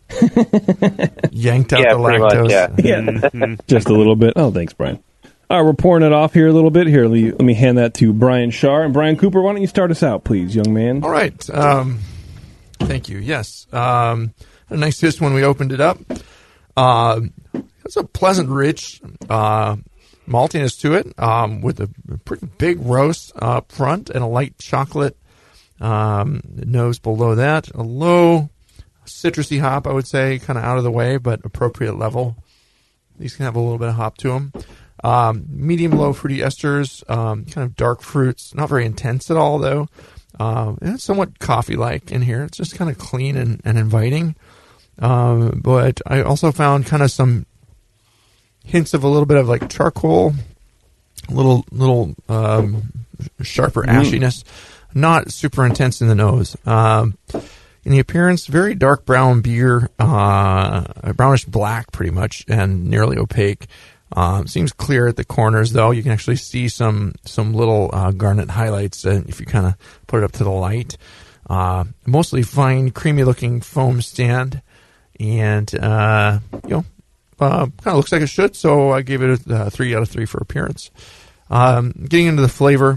Yanked out yeah, the pretty lactose. Much, yeah. Yeah. Just a little bit. Oh, thanks, Brian. All right, we're pouring it off here a little bit. Here, let me, let me hand that to Brian Shar. And Brian Cooper, why don't you start us out, please, young man? All right. Um, thank you. Yes. Um, a nice taste when we opened it up. Uh, it's a pleasant, rich uh, maltiness to it um, with a pretty big roast up front and a light chocolate um, nose below that. A low citrusy hop, I would say, kind of out of the way, but appropriate level. These can have a little bit of hop to them. Um, medium low fruity esters, um, kind of dark fruits, not very intense at all though. Um, and it's somewhat coffee-like in here. It's just kind of clean and, and inviting. Um, but I also found kind of some hints of a little bit of like charcoal, a little little um, sharper ashiness, not super intense in the nose. Um, in the appearance, very dark brown beer, uh, brownish black pretty much, and nearly opaque. Um, seems clear at the corners, though. You can actually see some some little uh, garnet highlights uh, if you kind of put it up to the light. Uh, mostly fine, creamy-looking foam stand, and uh, you know, uh, kind of looks like it should. So I gave it a uh, three out of three for appearance. Um, getting into the flavor,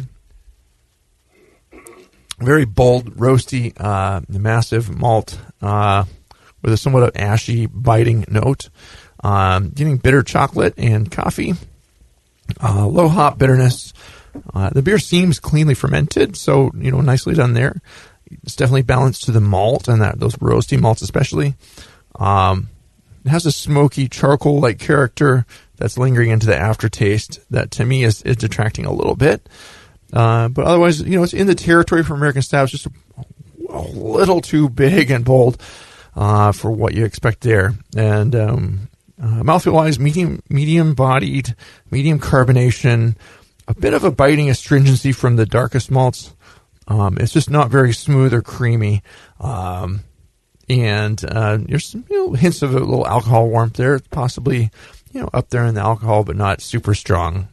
very bold, roasty, uh, massive malt uh, with a somewhat ashy, biting note. Um, getting bitter chocolate and coffee, uh, low hop bitterness. Uh, the beer seems cleanly fermented, so you know, nicely done there. It's definitely balanced to the malt and that those roasty malts, especially. Um, it has a smoky charcoal-like character that's lingering into the aftertaste. That to me is, is detracting a little bit, uh, but otherwise, you know, it's in the territory for American Stout. It's just a, a little too big and bold uh, for what you expect there, and. Um, Uh, mouthfeel-wise, medium, medium-bodied, medium carbonation, a bit of a biting astringency from the darkest malts. Um, it's just not very smooth or creamy, um, and uh, there's some you know, hints of a little alcohol warmth there. It's possibly you know up there in the alcohol, but not super strong.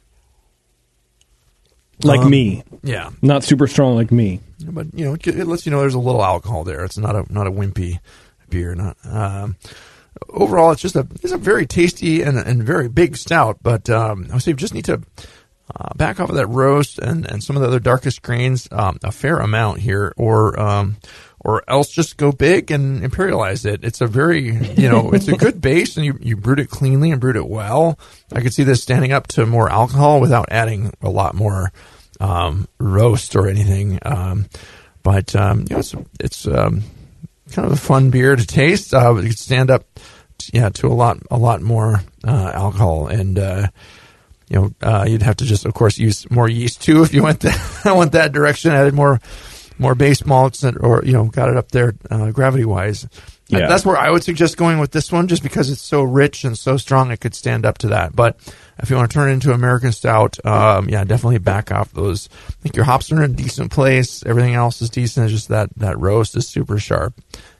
Like um, me, yeah, not super strong like me. But you know, it, it lets you know there's a little alcohol there. It's not a not a wimpy beer, not. Um, Overall, it's just a it's a very tasty and, and very big stout, but um, I would say we just need to uh, back off of that roast and, and some of the other darkest grains um, a fair amount here, or um, or else just go big and imperialize it. It's a very you know it's a good base, and you, you brewed it cleanly and brewed it well. I could see this standing up to more alcohol without adding a lot more um, roast or anything, um, but um, you know, it's it's. Um, kind of a fun beer to taste. Uh, it could stand up, to, yeah, to a lot, a lot more uh, alcohol, and uh, you know, uh, you'd have to just, of course, use more yeast too if you went that went that direction. Added more, more base malts, and, or you know, got it up there uh, gravity wise. Yeah. That's where I would suggest going with this one, just because it's so rich and so strong, it could stand up to that. But if you want to turn it into American Stout, um, yeah, definitely back off those. I think your hops are in a decent place. Everything else is decent. It's just that, that roast is super sharp.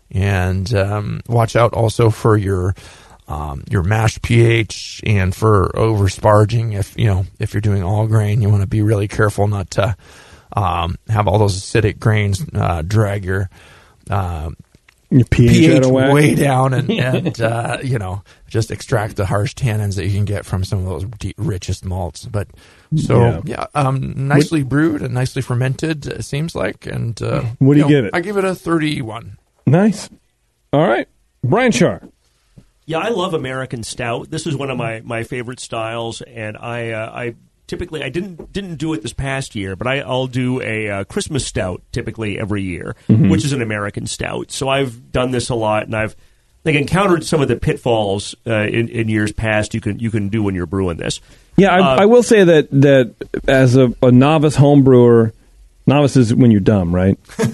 And um, watch out also for your um, your mash pH and for over sparging. If you know if you're doing all grain, you want to be really careful not to um, have all those acidic grains uh, drag your uh, Your pH, pH out of whack. way down and, and uh, you know, just extract the harsh tannins that you can get from some of those deep, richest malts. But so, yeah, yeah um, nicely what, brewed and nicely fermented, it seems like. And uh, what do you, you know, give it? I give it a thirty-one. Nice. All right. Brian Shar. Yeah, I love American Stout. This is one of my, my favorite styles, and I uh, I typically I didn't didn't do it this past year, but I, I'll do a uh, Christmas Stout typically every year, mm-hmm. which is an American Stout. So I've done this a lot, and I've like encountered some of the pitfalls uh, in, in years past. You can you can do when you're brewing this. Yeah, I, uh, I will say that that as a, a novice home brewer. Novice is when you're dumb, right?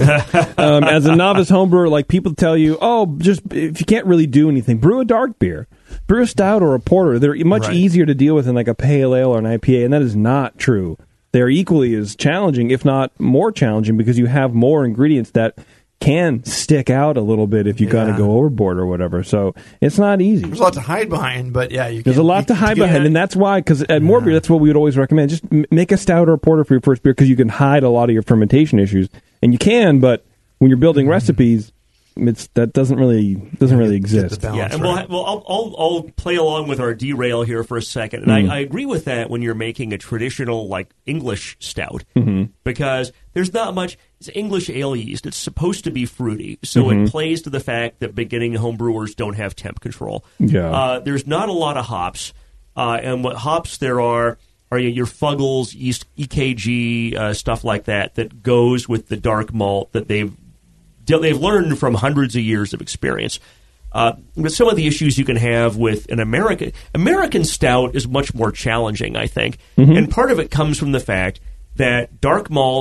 um, as a novice homebrewer, like people tell you, oh, just if you can't really do anything, brew a dark beer, brew a stout or a porter. They're much right. easier to deal with than like a pale ale or an I P A, and that is not true. They're equally as challenging, if not more challenging, because you have more ingredients that can stick out a little bit if you yeah. got to go overboard or whatever. So it's not easy. There's a lot to hide behind, but yeah, you can, there's a lot you, to hide behind, and that's why. Because at yeah. more beer, that's what we would always recommend. Just m- make a stout or a porter for your first beer, because you can hide a lot of your fermentation issues, and you can. But when you're building mm-hmm. recipes, it's that doesn't really doesn't really exist. Yeah, and right. we'll, well, I'll, I'll I'll play along with our derail here for a second, and mm-hmm. I, I agree with that when you're making a traditional like English stout, mm-hmm. because there's not much. It's English ale yeast. It's supposed to be fruity, so mm-hmm. it plays to the fact that beginning home brewers don't have temp control. Yeah, uh, there's not a lot of hops, uh, and what hops there are are your Fuggles, yeast, E K G, uh, stuff like that that goes with the dark malt that they've they've learned from hundreds of years of experience. Uh, but some of the issues you can have with an American American stout is much more challenging, I think, mm-hmm. and part of it comes from the fact that dark malt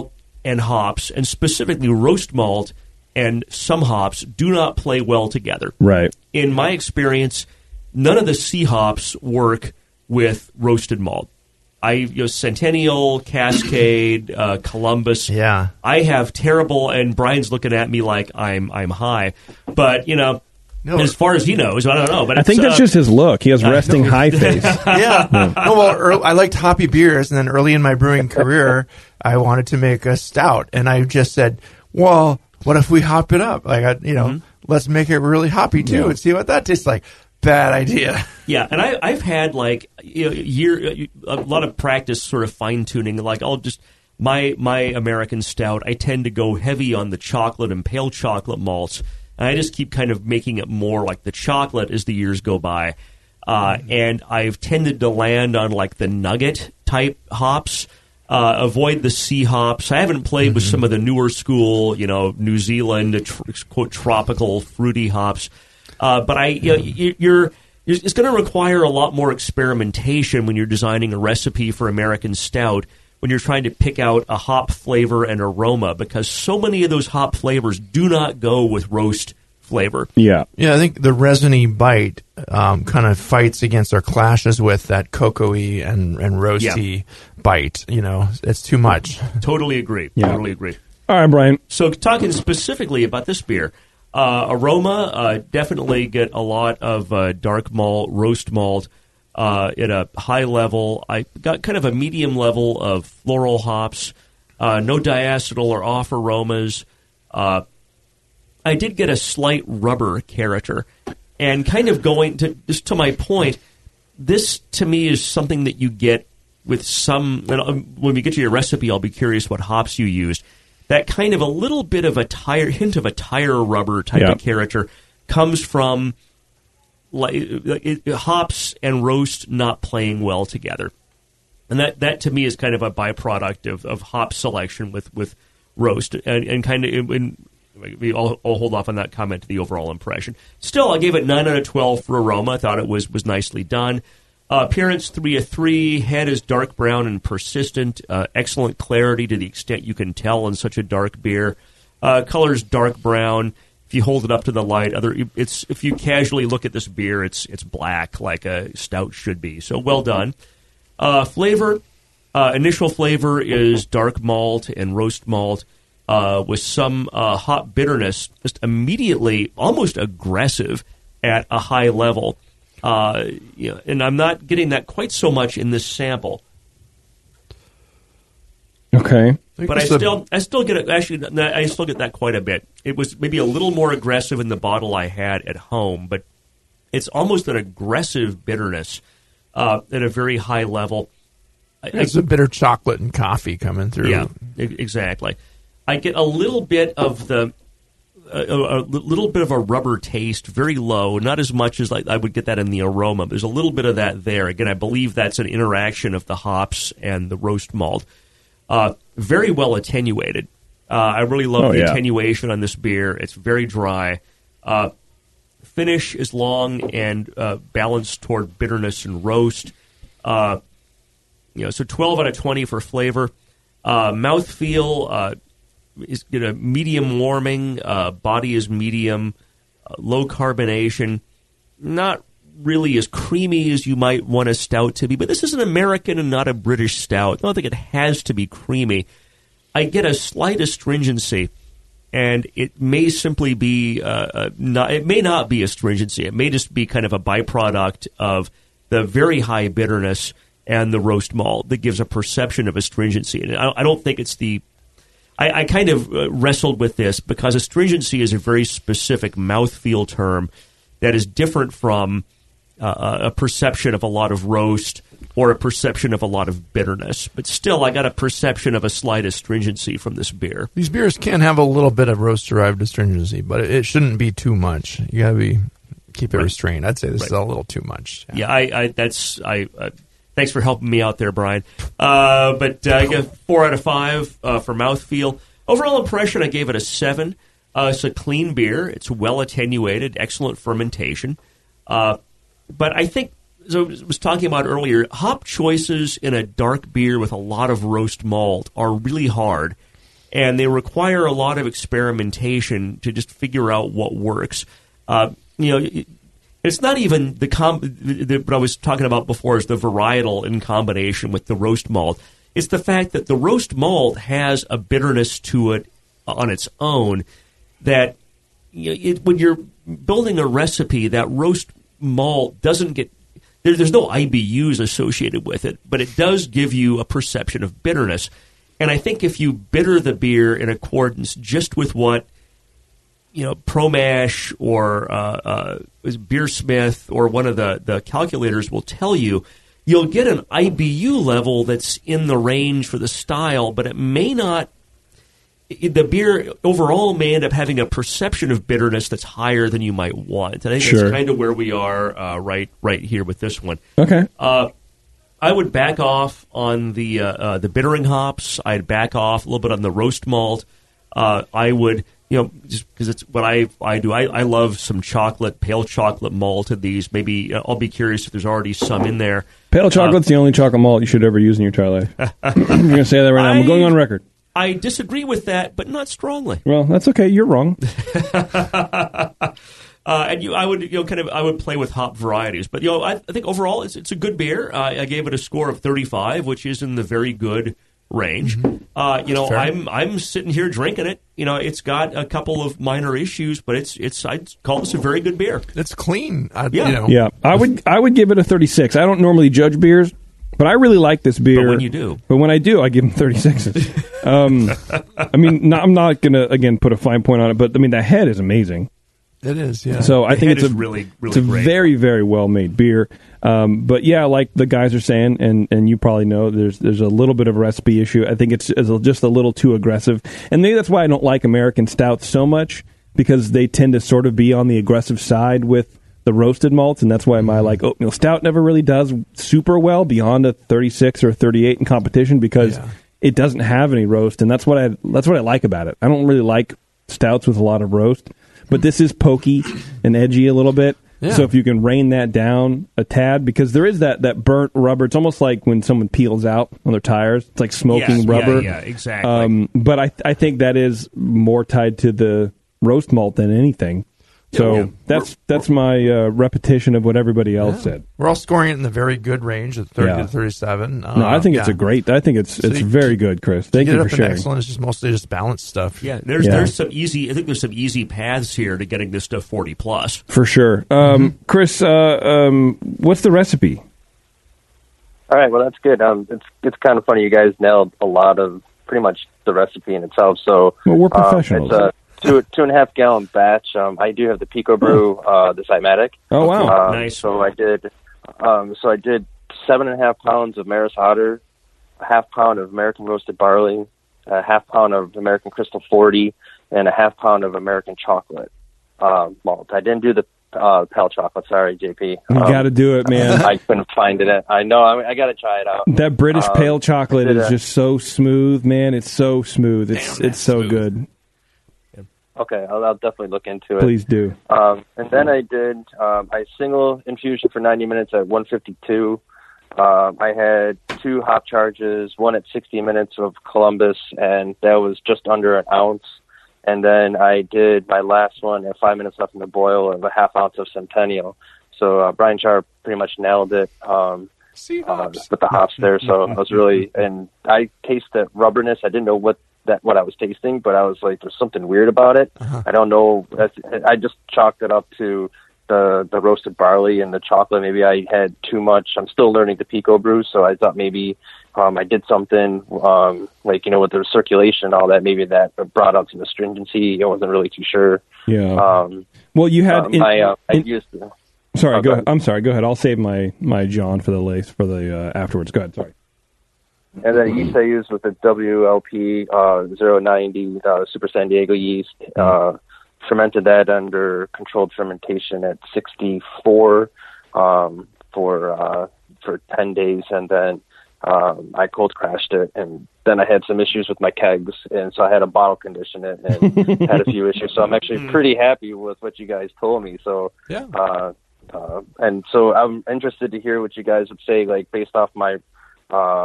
and hops, and specifically roast malt and some hops, do not play well together. Right. In my experience, none of the C hops work with roasted malt. I you know, Centennial, Cascade, uh, Columbus. Yeah. I have terrible, and Brian's looking at me like I'm I'm high. But, you know, no. as far as he knows, I don't know. But I think that's uh, just his look. He has resting no. high face. yeah. yeah. No, well, early, I liked hoppy beers, and then early in my brewing career, I wanted to make a stout. And I just said, well, what if we hop it up? Like, I, you know, mm-hmm. let's make it really hoppy, too, yeah. and see what that tastes like. Bad idea. Yeah, and I, I've had like you know, year a lot of practice, sort of fine tuning. Like I'll just my my American stout. I tend to go heavy on the chocolate and pale chocolate malts, and I just keep kind of making it more like the chocolate as the years go by. Uh, mm-hmm. And I've tended to land on like the nugget type hops. Uh, avoid the C hops. I haven't played mm-hmm. with some of the newer school, you know, New Zealand tr- quote tropical fruity hops. Uh, but I, you know, you, you're, it's going to require a lot more experimentation when you're designing a recipe for American stout, when you're trying to pick out a hop flavor and aroma, because so many of those hop flavors do not go with roast flavor. Yeah. Yeah, I think the resiny bite um, kind of fights against or clashes with that cocoa-y and, and roasty yeah. bite. You know, it's too much. Totally agree. Yeah. Totally agree. All right, Brian. So talking specifically about this beer, Uh, aroma, uh, definitely get a lot of uh, dark malt, roast malt uh, at a high level. I got kind of a medium level of floral hops, uh, no diacetyl or off aromas. Uh, I did get a slight rubber character. And kind of going to, just to my point, this to me is something that you get with some, and when we get to your recipe, I'll be curious what hops you used. That kind of a little bit of a tire hint of a tire rubber type yeah. of character comes from like it, it, hops and roast not playing well together, and that, that to me is kind of a byproduct of, of hop selection with, with roast, and, and kind of in, I'll, I'll hold off on that comment to the overall impression. Still, I gave it nine out of twelve for aroma. I thought it was was nicely done. Uh, appearance, three of three. Head is dark brown and persistent. Uh, excellent clarity to the extent you can tell in such a dark beer. Uh, color's dark brown. If you hold it up to the light, other it's if you casually look at this beer, it's it's black like a stout should be. So well done. Uh, flavor, uh, initial flavor is dark malt and roast malt uh, with some uh, hop bitterness, just immediately almost aggressive at a high level. Uh, you know, and I'm not getting that quite so much in this sample. Okay, but I still, I still get it. Actually, I still get that quite a bit. It was maybe a little more aggressive in the bottle I had at home, but it's almost an aggressive bitterness uh, at a very high level. It's I, a bitter chocolate and coffee coming through. Yeah, exactly. I get a little bit of the. A, a little bit of a rubber taste, very low, not as much as like I would get that in the aroma. There's a little bit of that there. Again, I believe that's an interaction of the hops and the roast malt. Uh, very well attenuated. Uh, I really love oh, the yeah. attenuation on this beer. It's very dry. Uh, finish is long and uh, balanced toward bitterness and roast. Uh, you know, so twelve out of twenty for flavor. Uh, mouthfeel, uh is you know, medium warming, uh, body is medium, uh, low carbonation, not really as creamy as you might want a stout to be, but this is an American and not a British stout. I don't think it has to be creamy. I get a slight astringency, and it may simply be, uh, uh, not, it may not be astringency. It may just be kind of a byproduct of the very high bitterness and the roast malt that gives a perception of astringency. And I, I don't think it's the I, I kind of uh, wrestled with this because astringency is a very specific mouthfeel term that is different from uh, a perception of a lot of roast or a perception of a lot of bitterness. But still, I got a perception of a slight astringency from this beer. These beers can have a little bit of roast-derived astringency, but it shouldn't be too much. You got to be keep it right. restrained. I'd say this right. is a little too much. Yeah, yeah I, I that's I. Uh, Thanks for helping me out there, Brian. Uh, but uh, I give four out of five uh, for mouthfeel. Overall impression, I gave it a seven. Uh, it's a clean beer. It's well attenuated, excellent fermentation. Uh, but I think, as I was talking about earlier, hop choices in a dark beer with a lot of roast malt are really hard. and they require a lot of experimentation to just figure out what works. Uh, you know, it, it's not even the, com- the, the what I was talking about before is the varietal in combination with the roast malt. It's the fact that the roast malt has a bitterness to it on its own that you know, it, when you're building a recipe, that roast malt doesn't get there, there's no I B Us associated with it, but it does give you a perception of bitterness. And I think if you bitter the beer in accordance just with what you know ProMash or uh, uh, Beersmith or one of the, the calculators will tell you, you'll get an I B U level that's in the range for the style, but it may not. The beer overall may end up having a perception of bitterness that's higher than you might want. And I think Sure. that's kind of where we are uh, right right here with this one. Okay. Uh, I would back off on the uh, uh, the bittering hops. I'd back off a little bit on the roast malt. Uh, I would, you know, just because it's what I I do. I, I love some chocolate, pale chocolate malt in these. Maybe uh, I'll be curious if there's already some in there. Pale chocolate's uh, the only chocolate malt you should ever use in your entire life. I'm going to say that right now. I'm I- going on record. I disagree with that, but not strongly. Well, that's okay. You're wrong. uh, and you, I would, you know, kind of, I would play with hop varieties. But you know, I, I think overall, it's it's a good beer. Uh, I gave it a score of thirty-five, which is in the very good range. Mm-hmm. Uh, you know, Fair. I'm I'm sitting here drinking it. You know, it's got a couple of minor issues, but it's it's I'd call this a very good beer. It's clean. I, Yeah. You know. Yeah, I would I would give it a thirty-six. I don't normally judge beers, but I really like this beer. But when you do. But when I do, I give them thirty-sixes. um, I mean, not, I'm not going to, again, put a fine point on it, but, I mean, the head is amazing. It is, yeah. So I The think head it's a, is really, really it's a great. very, very well-made beer. Um, but, yeah, like the guys are saying, and, and you probably know, there's there's a little bit of a recipe issue. I think it's, it's just a little too aggressive. And maybe that's why I don't like American stouts so much, because they tend to sort of be on the aggressive side with the roasted malts, and that's why my like oatmeal stout never really does super well beyond a thirty-six or thirty-eight in competition, because Yeah. it doesn't have any roast, and that's what I that's what I like about it. I don't really like stouts with a lot of roast, but this is pokey and edgy a little bit. Yeah. So if you can rein that down a tad, because there is that, that burnt rubber. It's almost like when someone peels out on their tires. It's like smoking Yes, rubber. Yeah, yeah, exactly. Um, but I I think that is more tied to the roast malt than anything. So Yeah. that's that's my uh, repetition of what everybody else said. We're all scoring it in the very good range of thirty Yeah. to thirty-seven. Uh, No, I think it's yeah. a great. I think it's So it's you- very good, Chris. Thank Get you it for up in sharing. excellent. It's just mostly just balanced stuff. yeah, there's Yeah. there's some easy. I think there's some easy paths here to getting this to forty plus. For sure. Um, Chris, uh, um, what's the recipe? All right, well that's good. Um, it's it's kind of funny. You guys nailed a lot of pretty much the recipe in itself. So Well, we're um, professionals. it's a two two and a half gallon batch. Um, I do have the Pico Brew, uh, the Cymatic. Oh, wow. Um, Nice. So I did. Um, so I did seven and a half pounds of Maris Otter, a half pound of American roasted barley, a half pound of American Crystal forty, and a half pound of American chocolate uh, malt. I didn't do the uh, pale chocolate. Sorry, J P. You Um, got to do it, man. I couldn't find it. I know. I, I got to try it out. That British Um, pale chocolate I did is a- just so smooth, man. It's so smooth. It's Damn, it's so that's good. Okay, I'll, I'll definitely look into it. Please do. Um, and then I did um, I single infusion for ninety minutes at one fifty-two. Um, I had two hop charges, one at sixty minutes of Columbus, and that was just under an ounce. And then I did my last one at five minutes left in the boil of a half ounce of Centennial. So uh, Brian Char pretty much nailed it um, uh, with the hops there. So I was really, and I tasted that rubberness. I didn't know what that what I was tasting, but I was like, there's something weird about it. Uh-huh. I don't know. That's, I just chalked it up to the the roasted barley and the chocolate. Maybe I had too much. I'm still learning the Pico Brew, so I thought maybe um, I did something um, like, you know, with the circulation and all that. Maybe that brought out some astringency. I wasn't really too sure. Yeah. Um, Well, you had. um, in- I, uh, I in- used. sorry, oh, go go ahead. ahead. I'm sorry. Go ahead. I'll save my my John for the lace for the uh, afterwards. Go ahead. Sorry. And then yeast I used with the W L P uh, zero ninety uh, Super San Diego yeast. Uh, fermented that under controlled fermentation at sixty-four um, for uh, for ten days, and then um, I cold crashed it. And then I had some issues with my kegs, and so I had to bottle condition it and had a few issues. So I'm actually pretty happy with what you guys told me. So Yeah. uh, uh, and so I'm interested to hear what you guys would say, like based off my uh,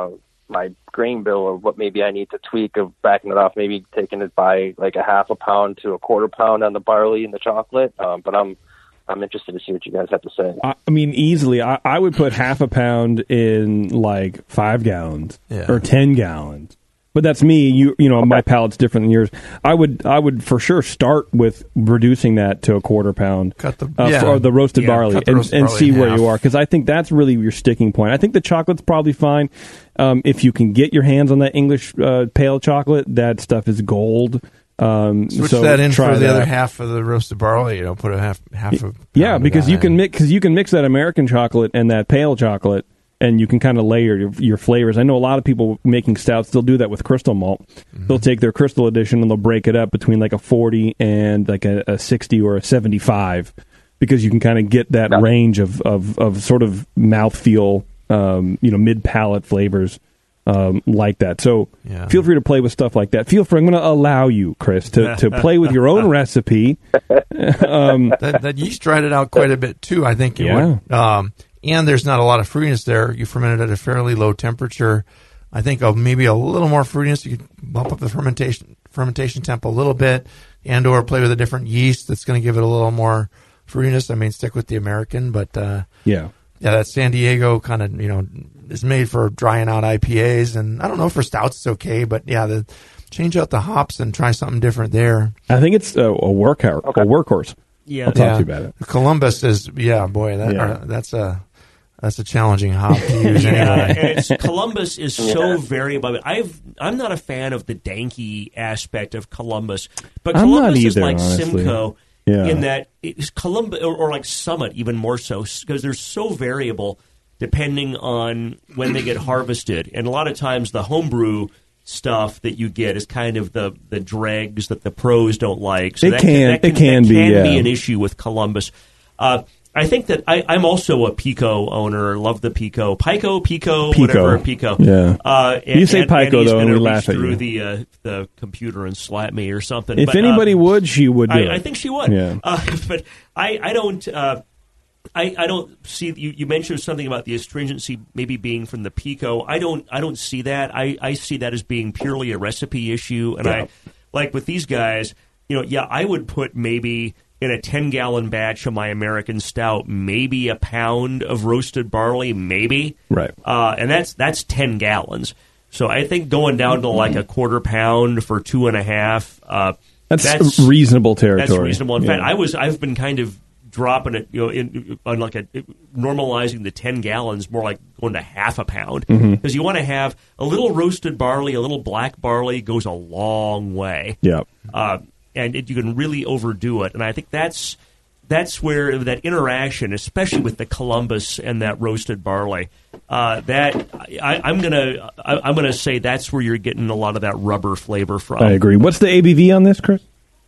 my grain bill of what maybe I need to tweak of backing it off, maybe taking it by like a half a pound to a quarter pound on the barley and the chocolate. Um, but I'm I'm interested to see what you guys have to say. I, I mean, easily, I, I would put half a pound in like five gallons Yeah. or ten gallons. But that's me. You you know, my palate's different than yours. I would I would for sure start with reducing that to a quarter pound. Cut the uh, yeah. for the roasted Yeah, barley cut the and, roasted and barley see in where half. you are, because I think that's really your sticking point. I think the chocolate's probably fine. Um, if you can get your hands on that English uh, pale chocolate, that stuff is gold. Um, Switch so that in try for the that. other half of the roasted barley. You know, put a half half of Yeah, because you that can in. mix because you can mix that American chocolate and that pale chocolate, and you can kind of layer your, your flavors. I know a lot of people making stouts. They'll do that with crystal malt. Mm-hmm. They'll take their crystal edition and they'll break it up between like a forty and like a, a sixty or a seventy-five, because you can kind of get that range of, of, of sort of mouthfeel, um, you know, mid palate flavors. Um, like that. So Yeah. feel free to play with stuff like that. Feel free. I'm going to allow you, Chris, to, to play with your own recipe. um, that, that yeast dried it out quite a bit too. I think. It Yeah. would. Um, and there's not a lot of fruitiness there. You ferment it at a fairly low temperature. I think of maybe a little more fruitiness. You could bump up the fermentation fermentation temp a little bit, and or play with a different yeast that's going to give it a little more fruitiness. I mean, stick with the American, but uh, yeah. yeah, that San Diego kind of, you know, is made for drying out I P As, and I don't know, for stouts it's okay, but yeah, the change out the hops and try something different there. I think it's a, a workout, a workhorse. Yeah. I'll talk yeah. to you about it. Columbus is, yeah, boy, that Yeah. uh, that's a that's a challenging hop to use Yeah, anyway. and it's, Columbus is so variable. I've I'm not a fan of the danky aspect of Columbus, but I'm not Columbus is either, like honestly. Simcoe Yeah. in that it's Columbus or, or like Summit even more so, because they're so variable depending on when they get harvested, and a lot of times the homebrew stuff that you get is kind of the, the dregs that the pros don't like. So It that can- that it can that be, can yeah. be an issue with Columbus. Uh, I think that I, I'm also a Pico owner. Love the Pico, Pico, Pico, Pico. whatever, Pico. Yeah. Uh, You say and, Pico, and he's though, and gonna we laugh reach at through you. the uh, the computer and slap me or something. If But, uh, anybody would, she would do I, it. I think she would. Yeah. Uh, but I, I don't. Uh, I, I don't see you, you mentioned something about the astringency maybe being from the Pico. I don't I don't see that. I, I see that as being purely a recipe issue. And Yeah. I like with these guys, you know, yeah, I would put maybe in a ten gallon batch of my American stout, maybe a pound of roasted barley, maybe. Right. Uh, and that's that's ten gallons. So I think going down to like a quarter pound for two and a half. Uh, That's reasonable territory. That's reasonable. In Yeah. fact, I was I've been kind of dropping it, you know, in, on like a normalizing the ten gallons, more like going to half a pound, because Mhm. you want to have a little roasted barley, a little black barley goes a long way. Yeah. Uh, and it, you can really overdo it, and I think that's that's where that interaction, especially with the Columbus and that roasted barley, uh, that I, I'm gonna I, I'm gonna say that's where you're getting a lot of that rubber flavor from. I agree. What's the A B V on this, Chris?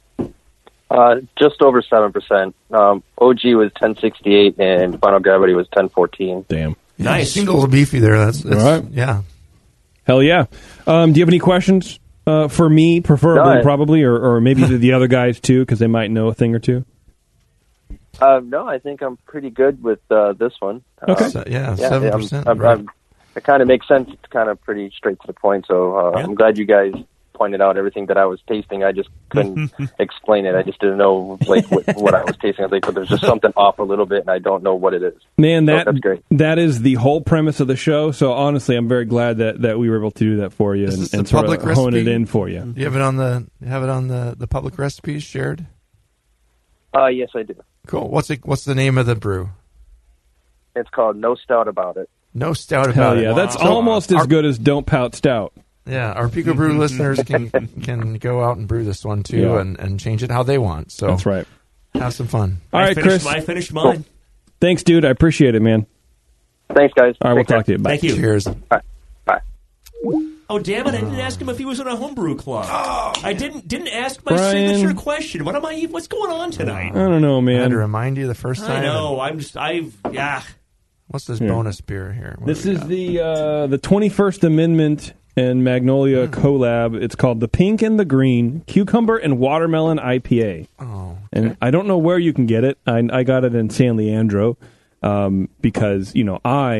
Uh, just over seven percent. Um, O G was ten sixty-eight, and Final Gravity was ten fourteen. Damn. Yeah, Nice. Singles beefy there. That's, that's All right. yeah. Hell yeah. Um, do you have any questions uh, for me, preferably, No, I- probably, or, or maybe the, the other guys too, because they might know a thing or two? Uh, no, I think I'm pretty good with uh, this one. Okay. Uh, So, yeah, yeah, seven I'm- percent. I'm- I'm- it kind of makes sense. It's kind of pretty straight to the point. So uh, Yeah. I'm glad you guys pointed out everything that I was tasting. I just couldn't explain it. I just didn't know like what, what I was tasting. I was like, but there's just something off a little bit, and I don't know what it is. Man, So that that's great. that is the whole premise of the show. So honestly, I'm very glad that, that we were able to do that for you Is and, this and the sort public of hone it recipe? in for you. Do you have it on the have it on the, the public recipes shared? Uh, yes, I do. Cool. What's it, what's the name of the brew? It's called No Stout About It. No stout about Hell it. yeah, that's So, almost as our- good as Don't Pout Stout. Yeah, our Pico Brew listeners can can go out and brew this one too, Yeah. and, and change it how they want. So That's right. have some fun. All I right, finished, Chris. I finished mine. Thanks, dude. I appreciate it, man. Thanks, guys. All right, we'll Take care. talk to you. Bye. Thank you. Cheers. Bye. Bye. Oh damn it! I didn't ask him if he was in a homebrew club. I didn't didn't ask my Brian. signature question. What am I? What's going on tonight? I don't know, I had to man. remind you the first time. I know. I'm just. I've. Yeah. What's this Here. bonus beer here? What This do we is got? the uh, the twenty-first Amendment and Magnolia collab. It's called the Pink and the Green Cucumber and Watermelon I P A. Oh, And I don't know where you can get it. I, I got it in San Leandro um, because, you know, I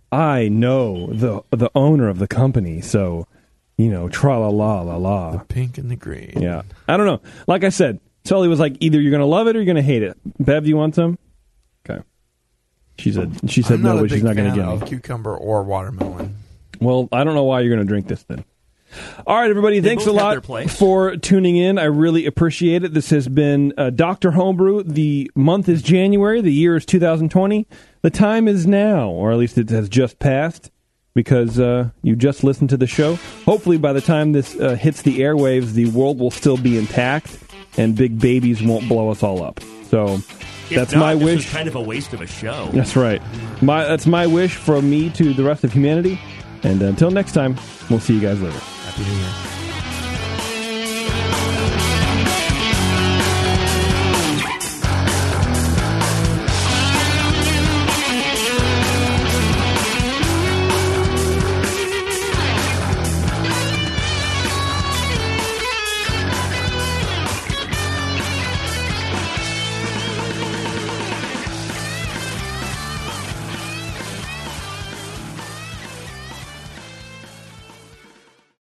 I know the the owner of the company, so, you know, tra-la-la-la-la. The pink and the green. Yeah. I don't know. Like I said, Sully was like, either you're going to love it or you're going to hate it. Bev, do you want some? Okay. She said she said I'm no, not a but she's big not going to fan get of me. cucumber or watermelon. Well, I don't know why you're going to drink this then. All right, everybody, They thanks a both have lot their place. for tuning in. I really appreciate it. This has been uh, Doctor Homebrew. The month is January. The year is two thousand twenty. The time is now, or at least it has just passed, because uh, you just listened to the show. Hopefully, by the time this uh, hits the airwaves, the world will still be intact, and big babies won't blow us all up. So If that's not, my this wish. was kind of a waste of a show. That's right. My That's my wish from me to the rest of humanity. And until next time, we'll see you guys later. Happy New Year.